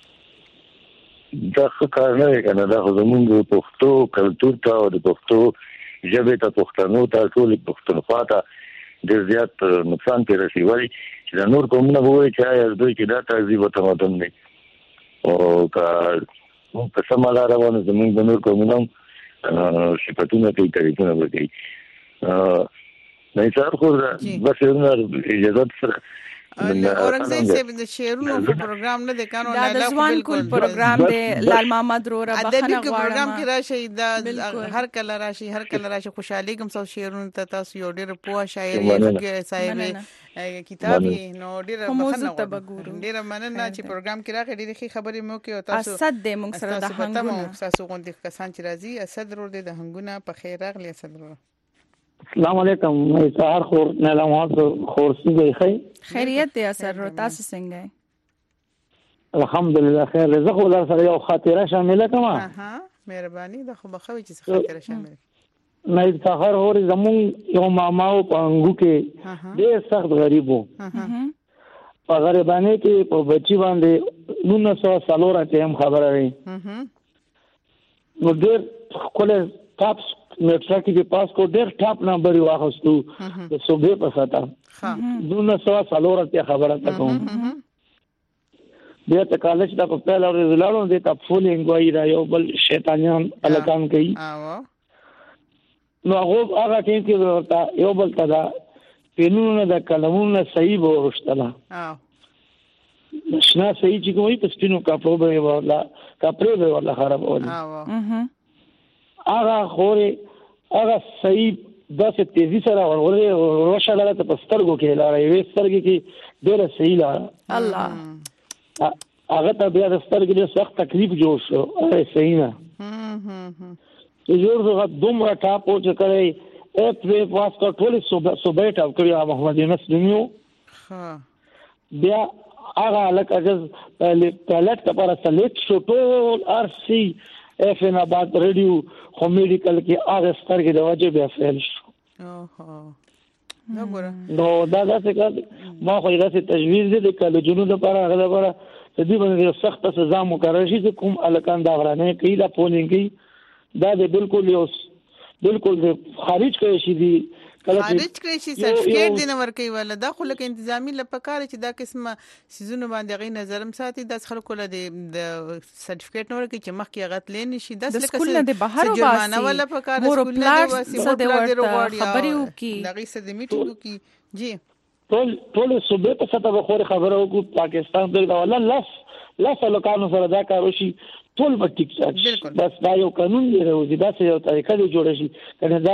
دا څه کار نه کنه دا زموږ پښتو کلچر ته او د پښتو ژبه ته پښتنو ته ټول پښتونخوا ته ډېر زیات نقصان پی رسیدلی چې د نور کومه وایي چې دوی کې دا تهذیب او تمدن نه او کا په سماله روانه زموږ د نور کومه صفاتونه کوي طریقونه کوي نه څار خو بس یو اجازه سره اورنګزي صاحب د شعرونو په پروګرام نه د قانون نه د ځوان کول پروګرام دی لال محمد رو را بخنه غواړم پروګرام کې راشي د هر کله راشي هر کله راشي خوشحالي کوم څو شعرونه ته تاسو یو ډېر پوه شاعر یې صاحب کتاب نو ډېر بخنه ډېر مننه چې پروګرام کې راغی ډېر ښه خبرې مو کې او تاسو اسد دې موږ سره د هنګونه تاسو غونډه کسان چې راځي اسد رو دې د هنګونه په خیر راغلی اسد رو. السلام علیکم مې سهار خور نه لمحات خور سي خي خیریت دی اثر رو تاسو څنګه الحمدلله خیر زه خو لر سره یو خاطره شامل کما ها مهرباني د خو بخوي چې خاطره شامل نه سهار اور زمون یو ماما او پنګو کې ډېر سخت غریب وو په غریبانه کې په بچی باندې نو څو سالوره ته هم خبره وي نو ډېر کوله تاسو میټرا کې پاس کو ډېر ټاپ نمبر یې واخستو د صوبې په ساته دونه سوا سالوره ته خبره تکوم بیا ته کالج دا په پهل اور زلالو دې تا فولینګ وای را یو بل شیطانیان الکان کوي نو هغه هغه ټیم کې ورته یو بل تدا پینونه د کلمونه صحیح ورشتله نشنا صحیح چې کوي په سپینو کاپړو به ولا کاپړو به ولا خراب ولا هغه خوري هغه صحیح داسې تیزی سره ورغله روشاله ته پسترګو کې لاره وي سترګې کې ډېر صحیح لاره الله هغه ته بیا د سترګې له سخت تکلیف جوړ شو هغه صحیح نه چې جوړ هغه دومره ټاپو چې کړی اپ وی پاس کا ټول صوبې صوبې ټاپ کړی محمد یونس دنیو بیا هغه لکه جز پالت لپاره سلیکټ شو ټول ار سي اف ان آباد ریډیو خو میډیکل کې هغه سترګې د وجه بیا فیل شو. اوه نو ګوره نو دا داسې کار ما خو داسې تجویز دی د کالجونو لپاره هغه لپاره د دې باندې سخت سزا مقرر شي چې کوم الکان دا غرانه کوي دا پولینګ کوي دا د بالکل یو بالکل خارج کوي شي دی خارج کړی شي سرټیفیکټ دینه ورکوي ولا دا خو لکه انتظامی لپاره چې دا قسمه سيزونه باندې غي نظرم ساتي د خلکو له د سرټیفیکټ نور کې چې مخکې غت لین شي د سکول نه د بهر واسي ولا پکاره سکول نه دی واسي خبريو کی دغه سد میټینګو کی جی ټول ټول صوبې په سطح به خبره وکړو پاکستان د ولا لاس لاس لکانو سره دا کار وشي ټول به ټیک شي بس دا یو قانون دی راوځي دا یو طریقه دی جوړ شي کنه دا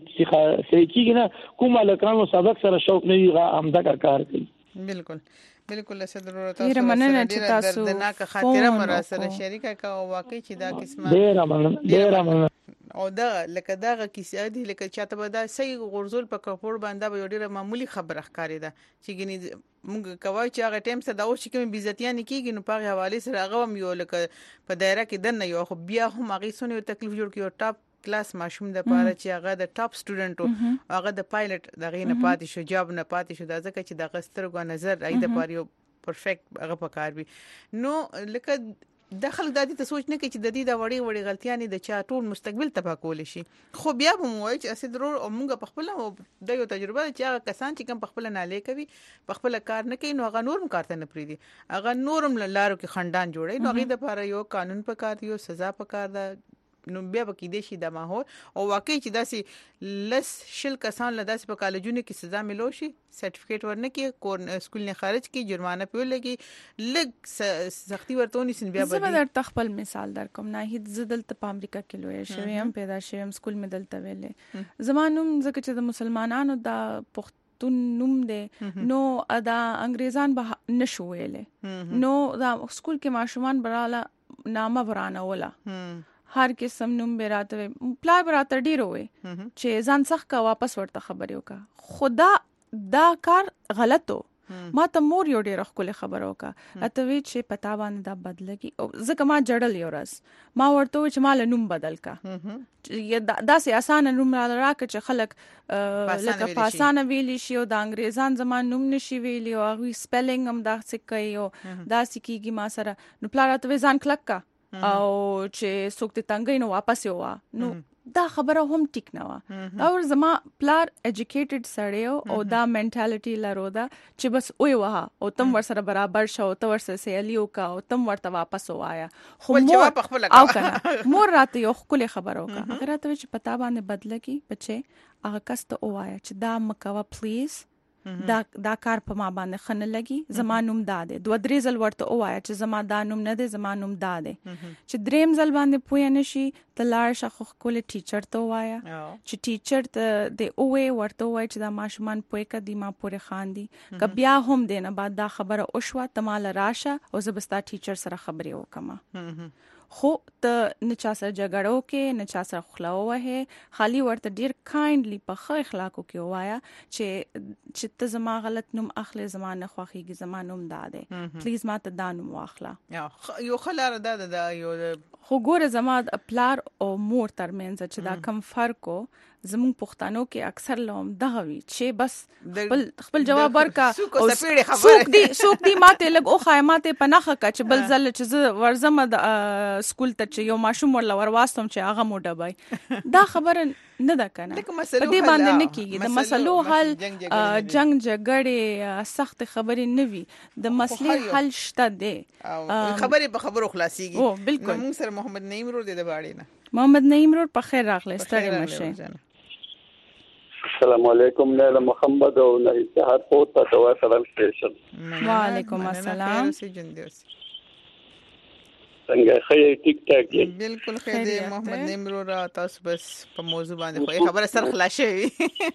صحیح کیږي نه کومه لکانو سبق سره شوق نه وي عمده کار کوي. بالکل بالکل څه ضرورت تاسو مننه چې تاسو د ناکه خاطره مرا سره شریکه کا واقعي چې دا قسمه ډیر مننه ډیر مننه او دا لکه داغه کیسه دی لکه چاته به دا صحیح غرزول په کپور باندې به ډیره معمولی خبره ښکاری ده چې ګني موږ کوي چې هغه ټیم سره دا او چې کوم بیزتیان کیږي نو په حواله سره هغه هم یو لکه په دایره کې دنه یو خو بیا هم هغه سونه تکلیف جوړ کیو ټاپ کلاس ماشوم د پاره چې هغه د ټاپ سټوډنټو هغه د پایلټ دغه نه پاتې شو جاب نه پاتې شو دا ځکه چې د غسترګو نظر اې د پاره یو پرفیکټ هغه پکار وي نو لکه داخل د دې ته سوچ نه کوي چې د دې د وړي وړي غلطیاں د چا ټول مستقبل تبا کول شي خو بیا به موای چې اسې ضرور او موږ په خپل د یو تجربه چې هغه کسان چې کم په خپل نه لیکوي په خپل کار نه کوي نو هغه نورم کارته نه پریدي هغه نورم لارو کې خندان جوړي نو هغه د لپاره یو قانون په کار یو سزا په کار ده نو بیا به کې دې شي د ماحول او واقعي چې داسې لس شل کسان له داسې په کالجونو کې سزا ملو شي سرټیفیکټ ورنه کې کور سکول نه خارج کی جرمانه پیول لګي لګ سختي ورتونی سن بیا به زه به در خپل مثال در کوم نه هیڅ زدل ته په امریکا کې لوي شوی هم پیدا شوی هم سکول مې دلته ویلې زمانوم ځکه چې د مسلمانانو د پښتون نوم دی نو ادا انګريزان به نشو ویلې نو دا سکول کې ماشومان براله نامه ورانه ولا هر قسم نوم به راته پلا براته ډیرو وي چې ځان سخت کا واپس ورته خبرې وکا خدا دا کار غلطو ما ته مور یو ډیر خپل خبر وکا اته وی چې پتا باندې دا بدلږي او ځکه ما جړل یو راس ما ورته چې مال نوم بدل کا دا سي اسانه نوم را راک چې خلک لکه پاسانه ویلی شي او د انګريزان زمان نوم نشي ویلی او هغه سپیلینګ هم دا څه کوي او دا سکیږي ما سره نو پلارته ځان کلک کا او چې څوک ته تنګي نو واپس یو نو دا خبره هم ټیک نه و دا ور زما پلار ایجوکیټډ سړیو او دا منټالټي لرو دا چې بس وای وها او تم ور سره برابر شو تو ور سره سیلیو کا او تم ورته واپس وایا خو جواب خپل او کنه مور راته یو خپل خبرو کا اگر راته چې پتا باندې بدل کی بچي هغه کست وایا چې دا مکوا پلیز دا دا کار په ما باندې خنه لګي زمانوم داده دوه درې ځل ورته وایا چې زما دانوم نه ده زمانوم داده چې دریم ځل باندې پوی نه شي تلار شخو کول ټیچر ته وایا چې ټیچر ته د اوې ورته وای چې دا ماشومان پوی کدي ما پورې خاندي ک بیا هم دینه بعد دا خبره او شو تماله راشه او زبستا ټیچر سره خبرې وکما خو ته نه چا سره جګړو کې نه چا سره خلاو وه خالی ورته ډیر کایندلی په خو اخلاقو کې وایا چې چې ته زما غلط نوم اخلي زمانه خوخيږي زمانوم داده پلیز ما ته دانوم واخلا یو خلاره داده دا یو خو ګوره زما پلار او مور ترمنځ چې دا کم فرقو زمون پښتنو کې اکثر لوم دغه وی چې بس خپل خپل جواب ورکا او سوق دی سوق دی ماته لګ او خایماته پناخه کا چې بل زل چې ورزم د سکول ته چې یو ماشوم ورل ورواستم چې هغه مو ډبای دا خبره نه ده کنه په دې باندې نه کیږي د مسلو حل جنگ جګړې سخت خبرې نه وي د مسلې حل شته دی خبرې په خبرو خلاصيږي او بالکل موږ سره محمد نعیم رور دی د باړې نه محمد نعیم رور په خیر راغلی ستړي مشه السلام علیکم نه محمد او نه سحر په تاسو سلام سټیشن وعلیکم السلام څنګه خیر ټیک ټاک دی بالکل خیر دی محمد نعیم رور تاسو بس په موضوع باندې خو خبره سر خلاصه وي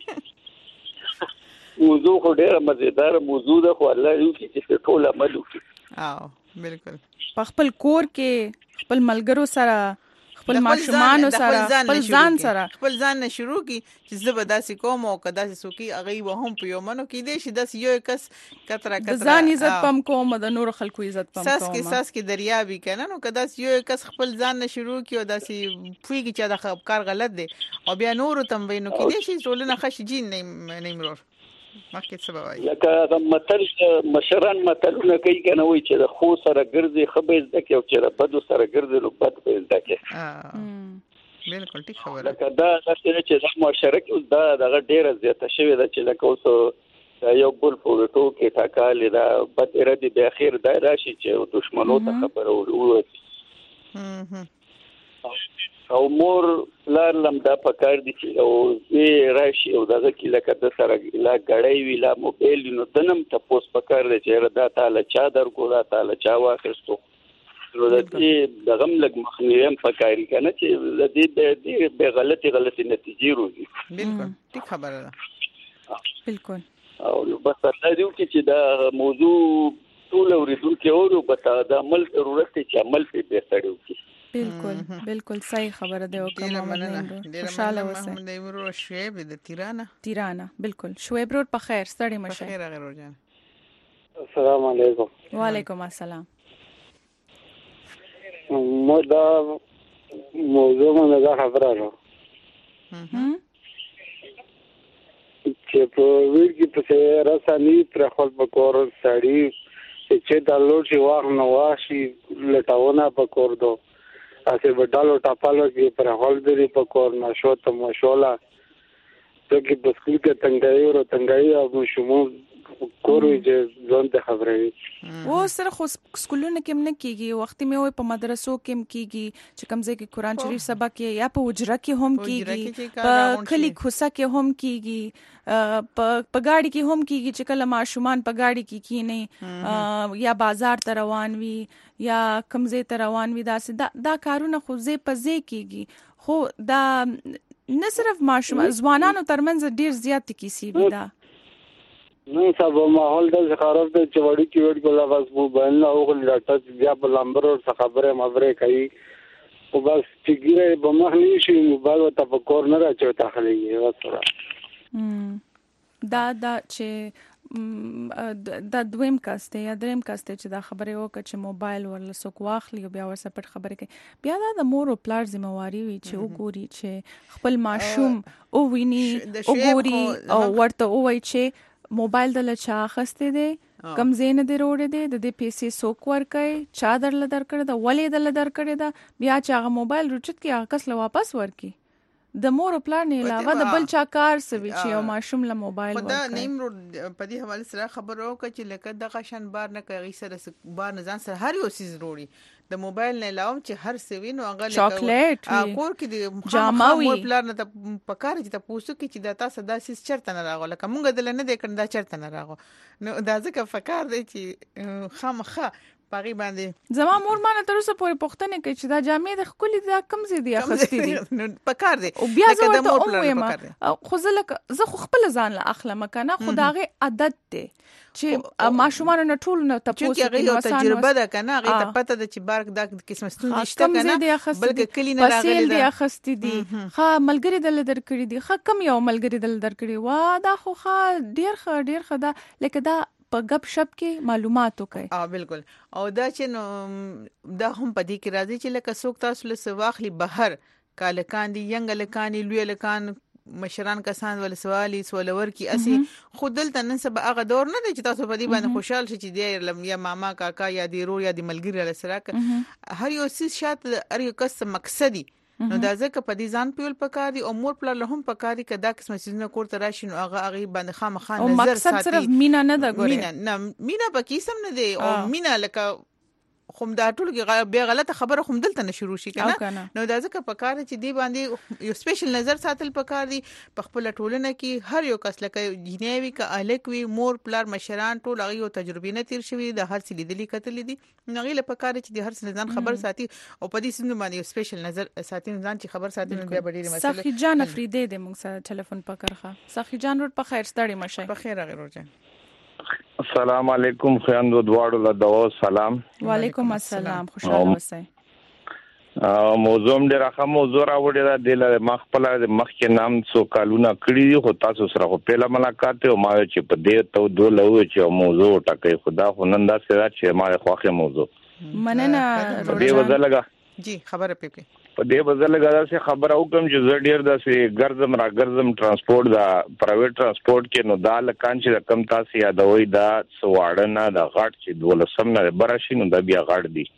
موضوع خو ډیره مزیدار موضوع ده خو الله یو چې ټول عمل وکړي او بالکل په خپل کور کې خپل ملګرو سره خپل ماشومان سره خپل ځان سره خپل ځان نه شروع کی چې زه به داسې کوم او کدا چې سوکي هغه به هم په یو منو کې دي چې داس یو کس کتره کتره ځان عزت پم کوم د نور خلکو عزت پم کوم ساس کې ساس کې دریابي کنه نو کدا یو کس خپل ځان نه شروع کی او داسې پویږي چې دا کار غلط دی او بیا نور تم وینو کې دي چې ټولنه خشجین نه نه مرور مخکې څه وایي لکه د متل مشران متلونه کوي کنه وای چې د خو سره ګرځي خبيز دکې او چې د بدو سره ګرځي نو بد به دکې اه بالکل ټیک خبره لکه دا چې د معاشره کې دا دغه ډیره زیاته شوی ده چې لکه اوس دا یو بل په ټوکې ټاکالې دا بد اراده به اخر دا راشي چې دشمنو ته خبره وروړي او مور لار لم دا پکار دي چې او زه راشي او دغه کې لکه د سره لا غړې وی لا موبایل نو دنم ته پوس پکار دي چې دا تعالی چا درکو دا تعالی چا واخستو نو د دې دغه لګ مخنیوم پکاري کنه چې د دې به غلطي غلطي نتیجې وروړي بالکل ټیک خبره ده بالکل او بس الله دې وکړي چې دا موضوع ټول اوریدونکو اورو بتا د عمل ضرورت چې عمل په به سره وکړي بالکل بالکل صحیح خبره ده او کومه مننه خوشاله اوسه محمد ایمرو شعیب د تیرانه تیرانه بالکل شعیب روډ په خیر ستړي مشه په خیر غیر جان السلام علیکم وعلیکم السلام مو دا موضوع مونږه دا خبره راو چې په ویل کې په رساني پر خپل بکور سړی چې دا لوټ شي واغ نو واشي لټاونه پکور دو اسه وډالو ټاپالو کې پر هول دې پکور نشو ته مشولا ته کې بسکل کې تنګای او تنګای او شمو کورو چې ځون ته خبرې و سره خو سکولونه کې نه کیږي وخت می وي په مدرسو کې هم کیږي چې کمزې کې قران شریف سبق کې یا په وجره کې هم کیږي په کلی خوسه کې هم کیږي په پګاړي کې هم کیږي چې کله ماشومان پګاړي کې کینې یا بازار ته روان وي یا کمزې ته روان وي دا دا, دا کارونه خو زه په زه کیږي خو دا نه صرف ماشومان ځوانانو ترمنځ ډیر زیات کیسي وي دا نو سبا ماحول د خراب د چوڑی کی وډ کولا بس مو باندې او غل ټچ بیا په لمبر او خبره مبره کوي او بس چې ګیره به مخنی شي موبایل ته په کور نه راچو ته خلګي وسره دا دا چې دا دویم کاسته یا دریم کاسته چې دا خبره وکړه چې موبایل ورل سوک واخلي او بیا ورسره پټ خبره کوي بیا دا د مور او پلار ذمہواری وي چې وګوري چې خپل ماشوم او ویني وګوري او ورته وایي چې موبایل د لچا خسته دي کم زین دی روړې دي د دې پیسې سوک ور کوي چا درل درکړه دا ولې دل درکړه دا بیا چې هغه موبایل رچت کې هغه کس له واپس ورکی د مور او پلان نه علاوه د بل چا کار سوي چې یو ماشوم له موبایل ورکړي خدا نیم رو په دې حواله سره خبرو کوي چې لکه د غشن بار نه کوي سره بار نه ځان سره هر یو سیز وروړي د موبایل نه علاوه چې هر سوي نو هغه چاکلیټ کور کې د جامه مور پلان نه په کار چې تاسو کې چې د تاسو د سیس چرته نه راغله کومه دل نه د کنده چرته نه راغو نو دا ځکه فکر دی چې خامخه پاغي باندې زما مور مانه تر اوسه پورې پوښتنه کوي چې دا جامې د خولي دا کم زی دی اخستې دي نو پکار دی او بیا زه ورته وایم خو زه لکه زه خو خپل ځان له اخلم کنه خداغه عادت دی چې ماشومان نه ټول نه تاسو کې یو تجربه ده کنه هغه ته پته ده چې بارک دا قسم ستونزې شته کنه بلکې کلی نه راغلي دی اخستې دي ها ملګری دل درکړي دي ها کم یو ملګری دل درکړي وا دا خو ښه ډیر ښه ډیر ښه دا لکه دا په غب شپ کې معلومات وکړي اه بالکل او دا چې نو دا هم په دې کې راځي چې لکه څوک تاسو له سواخلي بهر کالکان دي ینګ لکان لوی لکان مشران کسان ول سوالي سوالور کی اسی خودل تنن سبا هغه دور نه چې تاسو په دې باندې خوشحال شئ چې دی لم یا ماما کاکا یا دی رو یا دی ملګری له سره هر یو سیس شات هر یو کس مقصدی نو دا ځکه په دې ځان پیول پکاري او مور پلار له هم پکاري کدا قسم سيزونه کور ته راشي نو هغه هغه باندې خامخا نظر ساتي او مقصد صرف مینا نه دا ګوري مینا نه مینا پکې سم نه دی او مینا لکه خم دا ټول کې به غلطه خبره خم دلته نه شروع شي کنه نو دا ځکه پکاره چې دی باندې یو سپیشل نظر ساتل پکار دي په خپل ټولنه کې هر یو کس لکه جنیوي ک الک وی مور پلار مشران ټول هغه یو تجربه نه تیر شوی د هر څه لیدلې کتلې دي نو غیله پکاره چې د هر څه ځان خبر ساتي او په دې سند باندې یو سپیشل نظر ساتي ځان چې خبر ساتي نو بیا ډېری مسله سخی جان افریدی د موږ سره ټلیفون پکړه سخی جان روټ په خیر ستړي مشه په خیر هغه روجه السلام علیکم خیاندو دواړو له دوا سلام وعلیکم السلام خوشاله اوسئ موضوع ډېر ښه موضوع راوړی دا د مخ په مخ کې نام څو کالونه کړی خو تاسو سره خو پیله ملاقات او ما چې په دې ته دوه لوي چې موضوع ټکې خدا خو نن دا څه چې ما خوښه موضوع مننه دې وځه لگا جی خبره پکې په دې وځه لگا دا څه خبر او کوم چې زه ډېر داسې ګرځم را ګرځم ترانسپورت دا پرایویټ ترانسپورت کې نو دا لکان چې کم تاسو یادوي دا سواړنه دا غاټ چې دولسم نه براشي نو دا بیا غاټ دی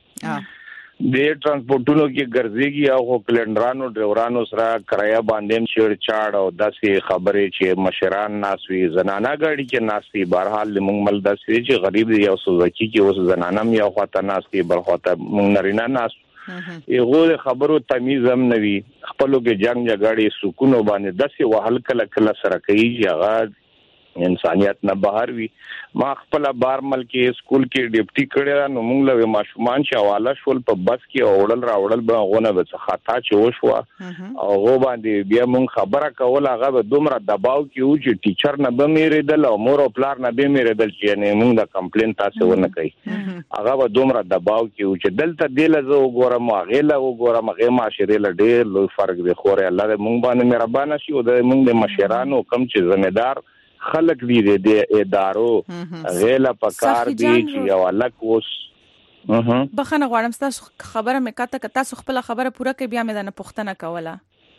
د ترانسپورټونو کې ګرځيږي او کلندرانو ډرایورانو سره کرایه باندې چیر چاړ او داسې خبرې چې مشران ناسوي زنانا غاړي کې ناسي بهرحال موږ مل داسې چې غریب دی او سوزکی کې اوس زنانم یو خاطر ناسي بل خاطر موږ نارینه ناس یغه خبرو تمیز هم نوي خپلو کې جنگ جګړې سکون باندې داسې وهل کله کله سره کوي چې هغه انسانيت نه بهر وي ما خپل بار مل کې سکول کې ډیپټي کړی نو موږ له ماشومان چې حواله شول په بس کې اورل راوړل به غونه به خطا چې وشو او غو باندې بیا موږ خبره کول هغه به دومره دباو کې و چې ټیچر نه به میریدل او مور او پلار نه به میریدل چې یعنی موږ د کمپلین تاسو ونه کوي هغه به دومره دباو کې و چې دلته دله زه وګورم هغه له وګورم هغه معاشره له ډېر لوی فرق دی خو الله دې موږ باندې مهربان شي او د موږ د مشرانو کم چې ذمہدار خلق دی د ادارو غیلا پکار دی چې یو الک وس بخنه غواړم تاسو خبره مې کاته ک تاسو خپل خبره پوره کې بیا مې د پښتنه کوله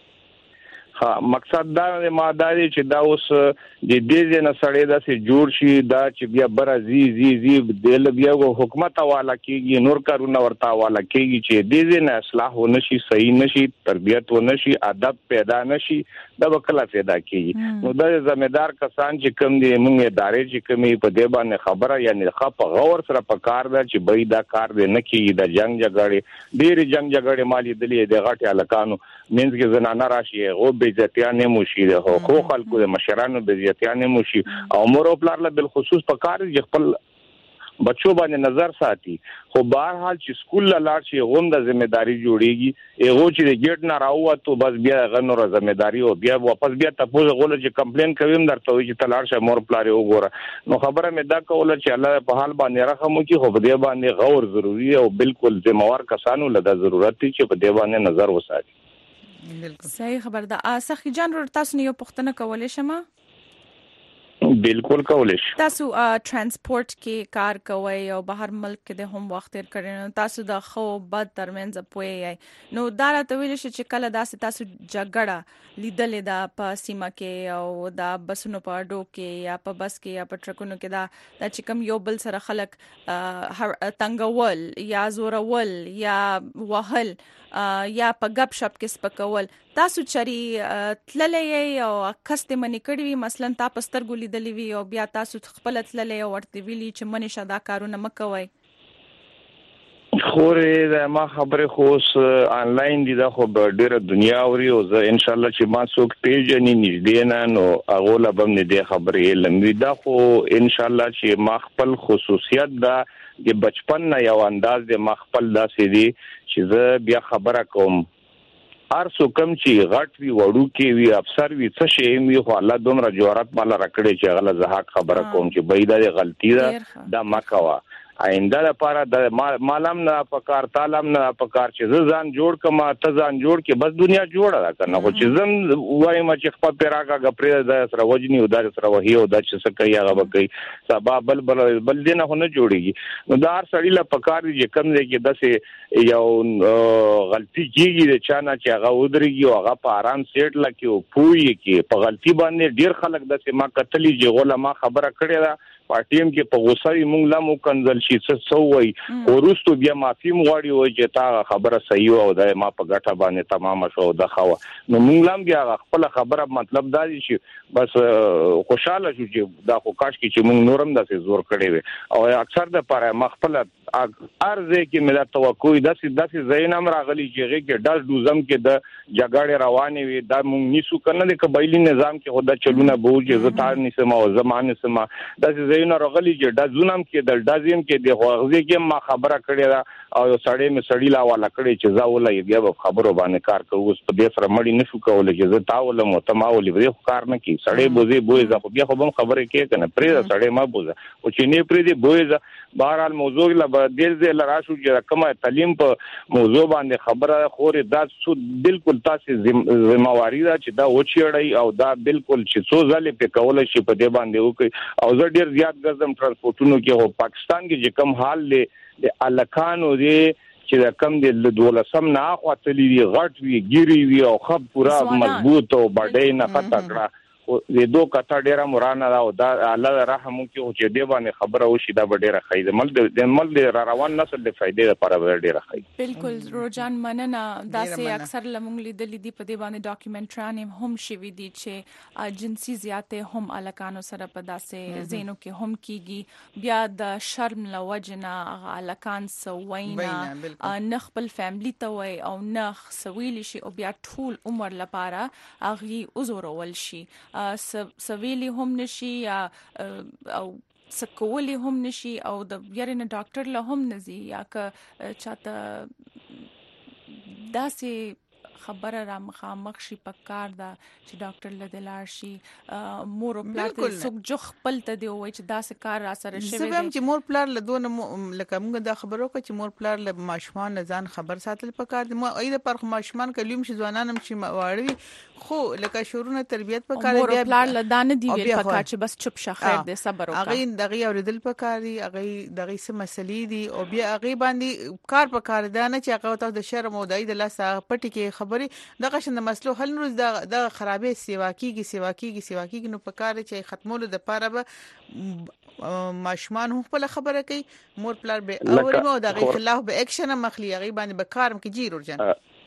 ها مقصد دا ما دا چې دا اوس د دې نه سړی دا سي جوړ شي دا چې بیا برازي زی زی د بیا حکومت حواله کیږي نور کارونه ورته حواله کیږي چې دې نه اصلاح ونشي صحیح نشي تربيت ونشي ادب پیدا نشي دا وکړه پیدا کیږي نو د ځمېدار کسان چې کوم دي موږ ادارې چې کومي په دې باندې خبره یعنی خپ غور سره په کار ده چې بې دا کار دې نه کیږي د جنگ جګړې ډېر جنگ جګړې مالی دلې د غټه الکانو مینځ کې زنانه راشي او بیزتیانه موشي ده خو خلکو د مشرانو بیزتیانه موشي او مور او پلار له بالخصوص په کار چې خپل بچو باندې نظر ساتي خو بهرحال چې سکول لاړ شي غوم د ځمېداري جوړيږي ایغو چې د ګیټ نه راووتو بس بیا غنور ځمېداري او بیا واپس بیا تاسو غول چې کمپلین کوم درته وي چې تلار شه مور پلار وګوره نو خبره مې دا کوله چې الله په حال باندې رحم وکړي خو په دې باندې غور ضروری او بالکل ذمہوار کسانو له ضرورت چې په دې باندې نظر وساتي بالکل صحیح خبر ده سخی جان ور تاسو نه یو پښتنه کولې شمه بالکل کولای شي تاسو ترانسپورت کې کار کوي او بهر ملک کې د هم وخت تیر کړئ تاسو د خو بد ترمنځ پوي نو دا راته ویل شي چې کله داسې تاسو جګړه لیدلې دا په سیمه کې او دا بسونو په اډو کې یا په بس کې یا په ټرکونو کې دا د چکم یو بل سره خلک تنگول یا زورول یا وهل یا په غب شپ کې سپکول تاسو چری تللې او کسته منی کړی مثلا تاسو سترګو لیدلې وی او بیا تاسو خپل تللې او ورته ویلي چې منی شدا کارونه مکوي خورې دا ما خبره خوس آنلاین دي دا خو ډیره دنیا اوري او زه ان شاء الله چې ما څوک پیژنې نږدې نه نو هغه لا بم نه دي خبرې لموي دا خو ان شاء الله چې ما خپل خصوصیت دا د بچپن نه یو انداز د ما خپل داسې دي چې زه بیا خبره کوم هر څو کم چې غټ وی وړو کې وی افسر وی څه شي وی خو الله دومره جوړات مال راکړي چې غل زه حق خبره کوم چې بيدا د غلطي ده دا مکوا آینده لپاره د مالم نه پکار تعلم نه پکار چې ځان جوړ کما ته ځان جوړ کې بس دنیا جوړه ده کنه خو چې زم وایم چې خپل پیراګه غپرې د سره وجنی او د سره وهي او د چې سکه یا غبکې سبا بل بل بل دینه نه جوړيږي نو دا هر سړی له پکار دي کم دی کې دسه یو غلطي کیږي د چانه چې هغه ودرېږي او هغه په آرام سیټ لکه او پوي کې په غلطي باندې ډیر خلک دسه ما کتلی چې غوله ما خبره کړې ده پارټیم کې په غوسه مونږ لا مو کنزل شي څه سووي ورستو بیا معافي مغواړي وای چې تا خبره صحیح او د ما په ګټه باندې تمام شو د خو نو مونږ لام بیا خپل خبره مطلب دا چې بس خوشاله شو چې دا خو کاش کې چې مونږ نورم داسې زور کړی وي او اکثر د پاره مخفل ارزه کې مله توقع داسې داسې زینم راغلی چې هغه کې ډل دوزم کې د جګړې روانې وي دا مونږ نیسو کنه د قبایلی نظام کې خدا چلونه بوج زتار نسمه او زمانه سما داسې نه راغلی چې د زونم کې د دازیم کې د غوغزي کې ما خبره کړې ده او سړی می سړی لا والا کړی چې زاولې بیا په خبرو باندې کار کوو په دې سره مړی نشو کولای چې زه تاول مو تماولې به کار نه کی سړی بوزي بوزي خو بیا خو هم خبره کې کنه پرې سړی ما بوزه او چې نه پرې دی بوزه بهرحال موضوع لا ډیر ځای لراشو چې کومه تعلیم په موضوع باندې خبره خوري دا څه بالکل تاسو ذمہواری دا چې دا وچیړی او دا بالکل چې څو ځلې په کول شي په دې باندې وکي او زه ډیر زیات ګرځم ترانسپورتونو کې او پاکستان کې چې کوم حال له د الکانو دی چې دا کم د دولسم نه اخواتلی وی غټ وی ګيري وی او خپ پورا مضبوط او باډې نه پټکړه د دوه کته ډیره مرانه دا او دا الله رحم کوي چې دی باندې خبره وشي دا ډیره خیده مل د مل د روان نسل د فائدې لپاره ډیره خیده بالکل روجان مننه دا سه اکثر لمونږ لیدل دي په دې باندې ډاکومنټران هم شوي دي چې جنسي زیاته هم الکانو سره په داسې زینو کې هم کیږي بیا د شرم لوجنا الکان سوینا نخبل فیملی ته وای او نخ سویل شي او بیا ټول عمر لپاره اغي عذر شي سویلی هم نشي یا او سکولی هم نشي او د یارنه ډاکټر له هم نزي یا که چاته داسې خبره را مخامخ شي پکار دا چې ډاکټر له دلار شي مور او پلار ته څوک جو خپل ته دی وای چې داسې کار را سره شوی دی سبب چې مور پلار له دون لکه موږ دا خبرو کوي چې مور پلار له ماشومان نه ځان خبر ساتل پکار دی مو اېده پر ماشومان کلیم شي ځوانانم شي واړوي خو لکه شورونه تربيت پکار دی مور پلار له دانه دی ویل پکار چې بس چپ شه خیر دې صبر وکړه اغه دغه اوریدل پکار دی اغه دغه څه مسلې دي او بیا اغه باندې کار پکار دی نه چې هغه تاسو د شرم او دای د لاسه پټی کې خبري دغه شند مسلو حل روز د د خرابې سیوا کیږي سیوا کیږي سیوا کیږي نو پکار چې ختمولو د پاره به ماشومان هم خپل خبره کوي مور پلار به اول مو دغه خلاف به اکشن مخلي غي باندې به کارم کې جیر ورجن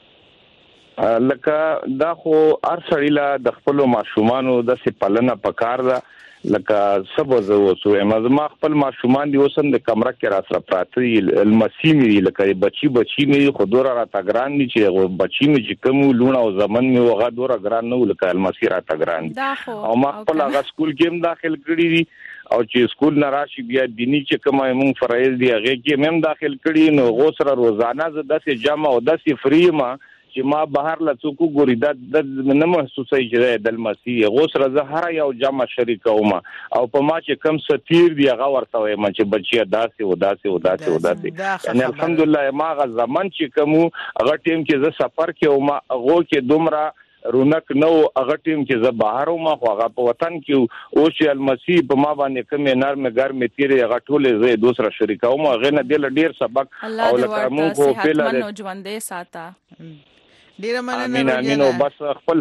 لکه دا خو ار سړیلا د خپل ماشومانو د سپلنه پکار ده لکه سبا زه وسو ما خپل ماشومان دی وسم د کمره کې را سره پراته المسیمی لکه بچي بچي می خودورا را تاګران دي چې بچي می چې کوم لونه او زمن می وغه دورا ګران نه لکه المسی را تاګران دي او ما خپل هغه سکول کې هم داخل کړی دي او چې سکول نه راشي بیا دینی چې کومه مون فرایض دی هغه کې هم داخل کړی نو غوسره روزانه ز داسې جمع او داسې فری ما چې ما بهر لا څوک ګوري د نه محسوسي چې د المسی غوسره زه هر یو جمع شریک اوم او په ما چې کم ستیر دی هغه ورته وایم چې بچي داسې و داسې و داسې و داسې ان الحمدلله ما غ زمان چې کوم هغه ټیم کې زه سفر کې او ما هغه کې دومره رونق نو هغه ټیم چې زه بهر ما خو هغه په وطن کې او چې المسی په ما باندې کوم نرم ګرم تیرې هغه ټول زه دوسرا شریک اوم هغه نه دل ډیر سبق او لکه مو په پیله نو ژوندې ساته ډیر مننه امين امين او بس خپل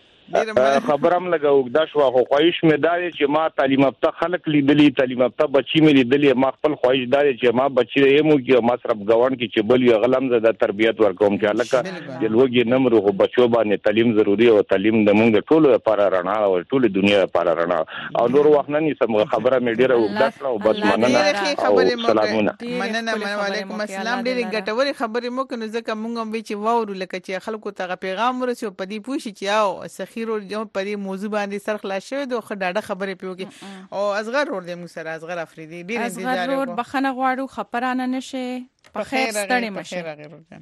خبرم لګاو دا شو خو خواهش مې دا چې ما تعلیم یافته خلک لیدلی تعلیم یافته بچی مې لیدلی ما خپل خواهش دا چې ما بچی یې مو کې ما صرف غوړن کې چې بل یو غلم زده تربيت ورکوم چې الکه د لوګي نمبر خو بچو باندې تعلیم ضروری او تعلیم د موږ ټولو لپاره رڼا او ټولو دنیا لپاره رڼا او نور وخت نه نسم خبره مې ډیره وګداټه او بس مننه سلامونه مننه وعلیکم السلام ډیره ګټوري خبرې مو کنه ځکه موږ هم چې وورو لکه چې خلکو ته پیغام ورسو په دې پوښي چې او سخی رو جو په دې موضوع باندې سر خلاص شوی دوه خډاډه خبرې پیوږي او اصغر ور دې موږ سره اصغر افریدي ډیر انتظار ور بخنه غواړو خبرانه نشه په خیر ستړي مشه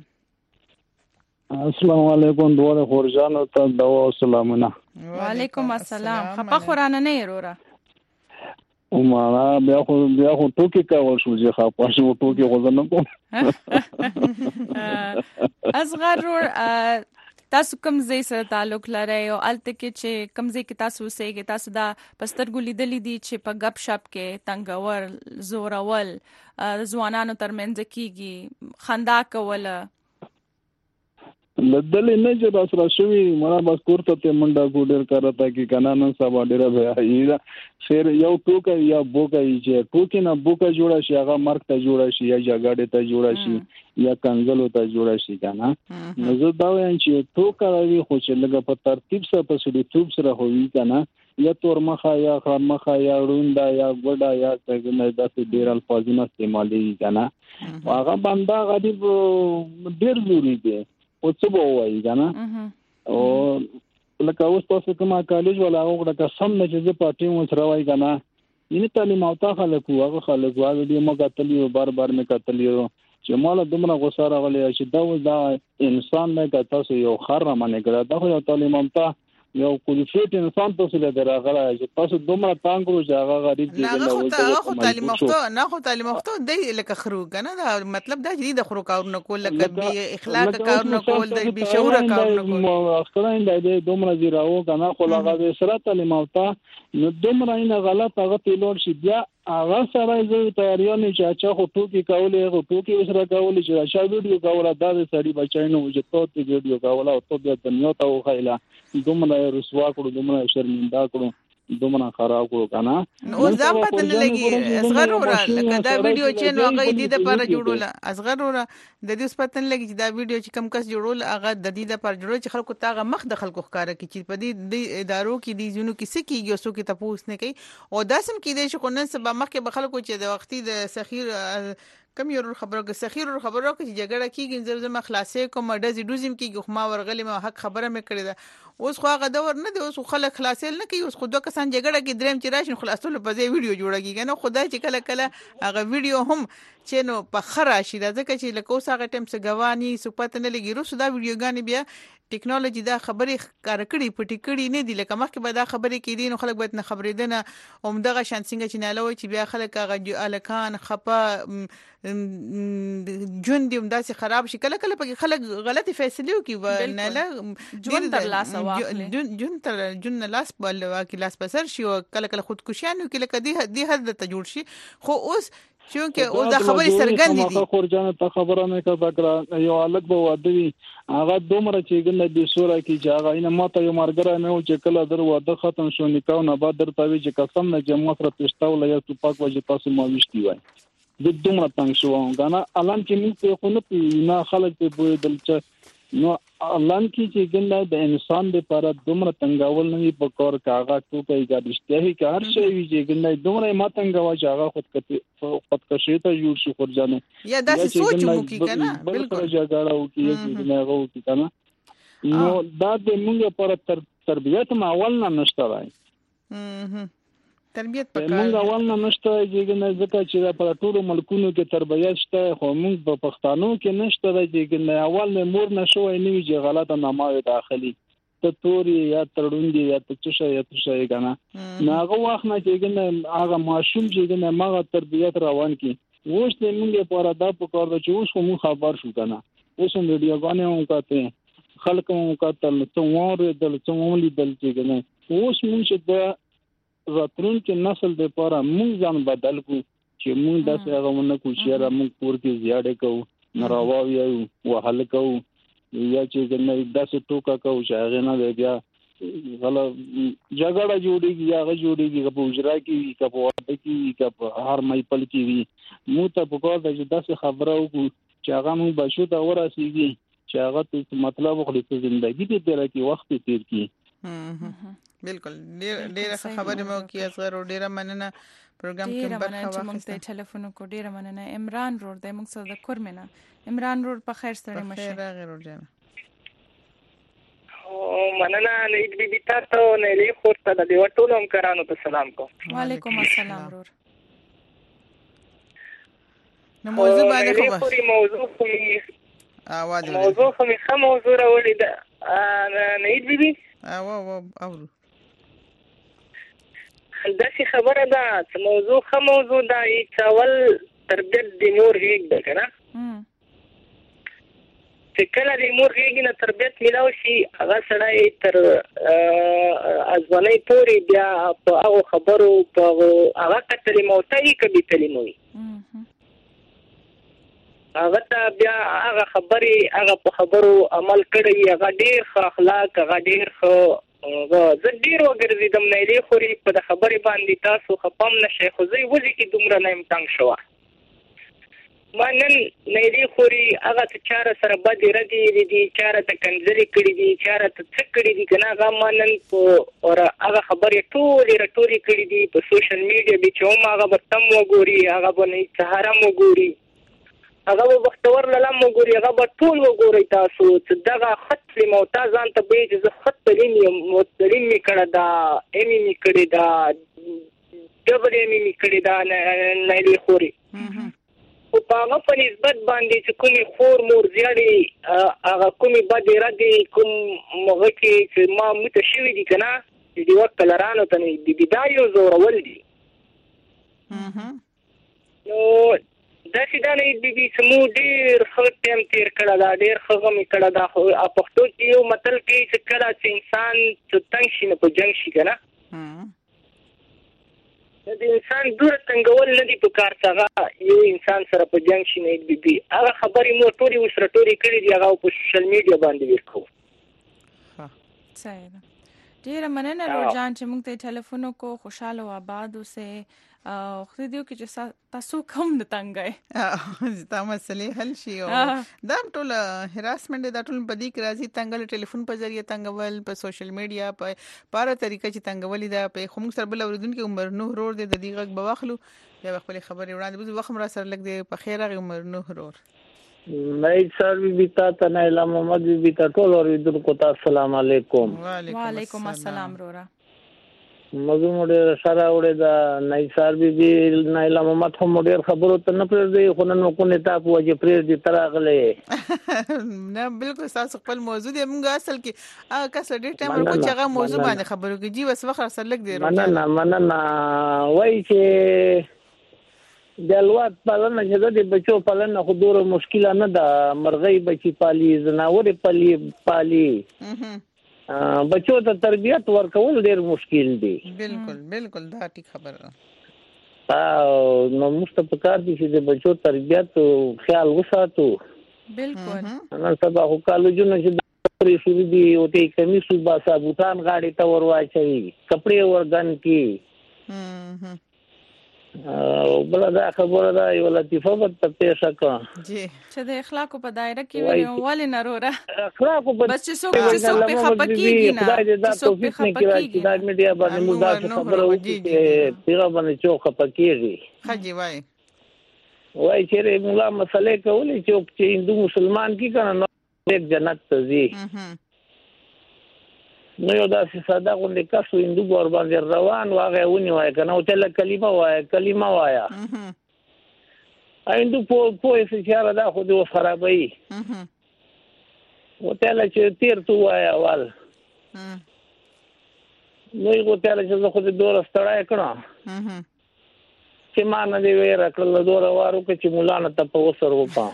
السلام علیکم دوه خورجان ته دوا سلامونه وعلیکم السلام خپه خورانه نه وروره ومانا بیا خو بیا خو ټوکی کول شو چې خپه شو ټوکی غوځنه کوم اصغر ور تاسو کوم ځای سره تعلق لرئ او الته کې چې کوم ځای کې تاسو اوسئ تاسو دا پسترګو لیدلې دي چې په غب شپ کې تنگور زورول ځوانانو ترمنځ کیږي خندا کوله لدلې نه چې تاسو را شوي مړه بس کوړه ته منډه ګوډر کارته کې کنانن سبا ډیره بیا ایدا خیر یو ټوکا یا بوکا چې ټوکی نه بوکا جوړه شي هغه مرګ ته جوړه شي یا جګړه ته جوړه شي یا کنګلو ته جوړه شي کنه نو زه دا وایم چې ټوکا راوي خو چې لګه په ترتیب سره په سړي توپ سره ہوئی کنه یا تور مخه یا خر مخه یا روندا یا ګډا یا څنګه داسې ډیر الفاظونه استعمالي کنه هغه بندا غریب ډیر ضروري دی او څه به وایي کنه او لکه اوس تاسو کومه کالج ولا هغه د قسم نه چې په ټیم سره وایي کنه یعنی تعلیم او تا خلک هغه خلک هغه دې موږ کتلی بار بار مې کتلی چې مال دومره غوسه راغلی چې دا دا انسان نه کته یو خر را منې کړه دا خو تعلیم او تا یو کولیفیټ انسان تاسو له دراغله چې تاسو دومره تانګرو چې هغه غریب دي نه خو خو تعلیم یافته نه خو تعلیم یافته دی لکه خرو کنه دا مطلب دا چې د خرو کارونه کول لکه بي اخلاق کارونه کول د بي شعور کارونه کول اخلاین د دومره زیراو کنه خو هغه سره تعلیم یافته نو دومره نه غلط هغه پیلوټ شي بیا هغه سره زه تیاریونه چې اچھا خو ټوکی کولې خو ټوکی سره کولې چې اچھا ویډیو کوله دا د سړي بچاینو چې تو ته ویډیو کوله او ته بیا دنیا ته وخایله دومره رسوا کړو دومره شرمنده کړو دومره خراب کړو کنه نو ځم پته نه لګي اصغر ورا لکه دا ویډیو چې نو هغه دې د پر جوړول اصغر ورا د دې پته نه لګي چې دا ویډیو چې کم کس جوړول هغه د دې د پر جوړول چې خلکو تاغه مخ د خلکو ښکارا کی چې په دې ادارو کې دي ځونو کې سکیږي او سو کې تاسو نه کوي او داسم کې دې چې خو نن سبا مخ کې به خلکو چې د وختي د سخیر کم یو خبرو کې سخیر خبرو کې جګړه کیږي زم زم خلاصې کوم ډزې دوزم کیږي خو ما ورغلې ما حق خبره مې کړې ده اوس خو هغه دور نه دی اوس خلک خلاصېل نه کوي اوس خو دوه کسان جګړه کې دریم چې راشي خلاصول په ځای ویډیو جوړیږي کنه خدای چې کله کله هغه ویډیو هم چې نو په خره شي دا ځکه چې لکه اوس هغه ټیم څه غواني سپات نه لګي روس دا ویډیوګانی بیا ټیکنالوژي دا خبرې کار کړي پټی کړي نه دي لکه مخکې به دا خبرې کې دي نو خلک باید نه خبرې دنه او دغه شان څنګه چې نه لوي چې بیا خلک هغه الکان خپه جون دي همداسې خراب شي کله کله په خلک غلطي فیصله کوي نه لا جون تر لاس واخلي جون جون تر جون لاس بل واکي لاس بسر شي او کله کله خودکشیانو کې لکه دی دی حد ته جوړ شي خو اوس چونکه او دا خبرې سرګند دي خورجانه ته خبره نه کړه یو الګ به ودی هغه دومره چې ګنه دي سوره کې چې هغه نه ماته یو مارګره نه او چې کله در واده ختم شو نکاح نه بعد درته وی چې قسم نه جمع سره پښتاو یا تو پاک وجه تاسو ما وشتي وای د دومره تنګ شو غانا الان کې موږ خو نه نه خلک په بوې دلچ نو الان کې چې ګنه د انسان لپاره دومره تنګاول نه په کار کاغه ټوکې ګډشتهي کار شي چې ګنه دومره ما تنګوا چې هغه خود کته خود کشي ته جوړ شي خورجانه یا دا سوچ مو کې کنه بالکل جګړه او کې چې نه غو کې کنه نو دا د موږ لپاره تربیت ماول نه نشته راي تربیت پکار موږ اول نه نشته چې نه ځکه چې په ټولو ملکونو کې تربیت شته خو موږ په پښتنو کې نشته چې نه اول نه مور نشوي نه چې غلطه نامه داخلي ته توري یا تړوندي یا تچشه یا تشه کنه ناغه وخت نه چې نه هغه ماشوم چې نه ماغه تربیت روان کی اوس نه موږ په اړه دا په کار چې اوس موږ خبر شو کنه اوس هم ویډیو غانې هم کاته خلک هم کاته څومره دل څومره دل چې نه اوس موږ د راترون کې نسل د پاره موږ ځان بدل کو چې موږ داسې هغه ونه کو چې را موږ پور کې زیاده کو نارواوي او حل کو یا چې نه داسې ټوکا کو چې هغه نه بیا غلا جګړه جوړیږي هغه جوړیږي په اجرا کې کې په واده کې کې په هر مې پل کې وي مو ته په کار د داسې خبرو چې هغه موږ بشو ته ورسیږي چې هغه مطلب خو د ژوندۍ په تیر کې وخت تیر کی بالکل ډیر ډیر خبرې مو کې اصغر ډیر مننه پروګرام کې برخه واخیسته موږ ته ټلیفون کو ډیر مننه عمران رور د موږ سره د کورمنه عمران رور په خیر سره مشه خیر غیر ورجن او مننه لید بي بي تاسو نه لې خورته د وټولم کرانو ته سلام کوم وعلیکم السلام رور نو موضوع باندې خبر موضوع کوم اواز موضوع کوم ښه موضوع راوړی دا نه لید بي بي او او او دا څه خبره ده چې موضوع خه موضوع دا چې اول تربیت د مور هیګ ده کنه چې کله د مور هیګ نه تربیت ملاو شي هغه سړی تر ازونې پوری بیا په هغه خبرو په هغه کتلې موتای کبي کلموي هغه ته بیا هغه خبري هغه په خبرو عمل کړی هغه ډیر ښه اخلاق هغه ډیر ښه زه ډیر وګرځیدم نه لري خوري په خبرې باندې تاسو خپم نشي خو زه وځي کې دومره نه امتنګ شو ما نن نه لري خوري هغه چاره سره بد ردی دي چاره ته کنځري کړی دي چاره ته څک کړی دي کنه هغه ما نن په اور هغه خبرې ټولې رټوري کړی دي په سوشل میډیا به چې هغه به تم وګوري هغه به نه سهارم وګوري هغه وختور للم وګوري هغه به ټول وګوري تاسو چې دغه خط لموتاز ان ته به چې خط تلین متلین میکړه دا امی میکړه دا ډبل امی میکړه دا نه لري خوري او هغه په نسبت باندې چې کومي خور مور زیاړي هغه کومي باندې ردي کوم مغه کې چې ما متشوي دي کنه د وخت لرانو ته د بدايو زورول دي نو دا چې دا نه دي چې مو ډیر خپل ټیم تیر کړه دا ډیر خغم کړه دا په پښتو کې یو متل کې چې کله چې انسان چې تنگ شي نه په جنگ شي کنه د انسان دور څنګهول نه دی په کار څنګه یو انسان سره په جنگ شي نه دی بي هغه خبرې مو ټوري وسره ټوري کړې دی هغه په سوشل میډیا باندې ورکو ها صحیح ده ډیر مننه روجان چې موږ ته ټلیفون کو خوشاله او آباد اوسه او خو دې کې چې تاسو کوم نه تنګای دا مسلې حل شي او دا ټول هراسمنت دا ټول په دې کې راځي تنګل ټلیفون په ذریعہ تنګول په سوشل میډیا په پاره طریقه چې تنګولې دا په خو موږ سره بل اوردونکو عمر نوح رور دې د دې غږ بواخلو یا خپل خبرې وړاندې بوز وخت را سره لګ دې په خیر غي عمر نوح رور مې سر بي بيتا ته نه محمد بي بيتا ټول اوردونکو ته السلام علیکم وعلیکم السلام رورا مزه مډه سره وړه دا نایسار بي بي نایلا محمد هم ډېر خبرو ته نه پرې دی خو نن کو نه تا په وجه پرې دي تراغله نه بالکل تاسو خپل موضوع دی موږ اصل کې هغه کس ډېر ټایم ورکو چې هغه موضوع باندې خبرو کې جی وس وخت سره لګ دی مننه مننه وای چې دلوات پالنه چې د بچو پالنه خو ډېر مشکل نه ده مرغۍ بچي پالي زناور پالي پالي بچو ته تربيت ورکول ډیر مشکل دي بالکل بالکل دا ټیک خبره او نو مستپکار دي چې د بچو تربيت خیال وساتو بالکل نن سبا خو کالجونه چې پرې شو دي او ته کمی سو باسا بوتان غاړي ته ورواچي کپڑے ورغن کی او بل دا خبره دا یو لطیفه په پیښه کا جی چې د اخلاق په دایره کې ویل ولې نرورا اخلاق په بس چې څوک چې څوک په خپکیږي نه چې څوک په خپکیږي دا میډیا باندې موږ دا خبره وکړو چې پیغام باندې څوک خپکیږي خجی وای وای چې مولا مسلې کولې چې هندو مسلمان کی کنه نو ایک جنت ته ځي نو یو داسې ساده غونډه کاسو هندو ګور باندې روان واغې ونی وای کنه او ته کلمه وای کلمه وایا هندو په په اشاره دا خو د خرابای او ته چې تیر تو وایا وال نو یو ته چې خو د دور ستړای کړه چې ما نه دی وې راکړل دور وارو کې چې مولانا ته په وسر وپا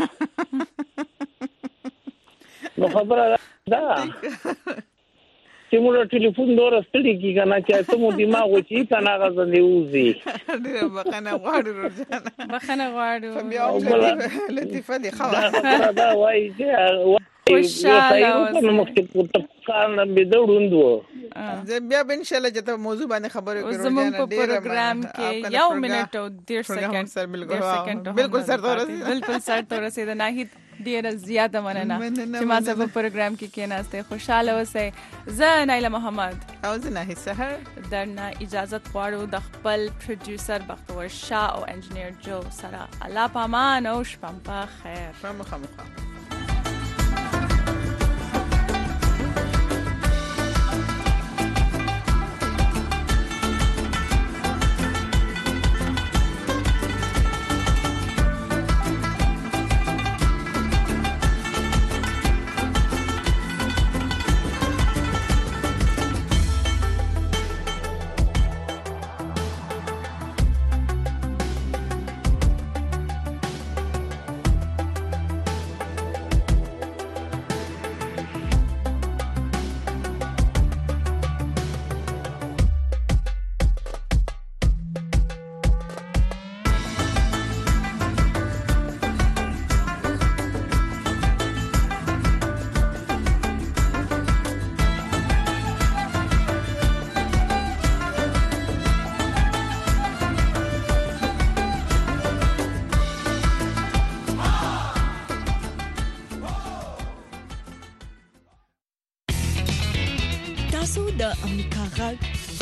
نو خبره دا چې موږ ټلیفون دور ستړي کی کنه چې ته مو دماغ وچی کنه غزنې وځي ډېر بخنه غواړو ورجانه بخنه غواړو بیا لطیفه دي خو دا وایي چې خوشاله نو مخکې په کار نه بيدوندو زه بیا ان شاء الله چې ته موضوع باندې خبرې کوو زموږ په پروګرام کې یو منټ او ډیر سکند بالکل سر تورسي بالکل سر تورسي د ناهید ډیر زیاته مننه چې ما زه په پروګرام کې کېناسته خوشاله اوسئ زه نایله محمد او زه ناهید سحر درنه اجازه غواړو د خپل پروډوسر بختور شاه او انجینیر جو سره الله پامان او شپه په خیر خامخا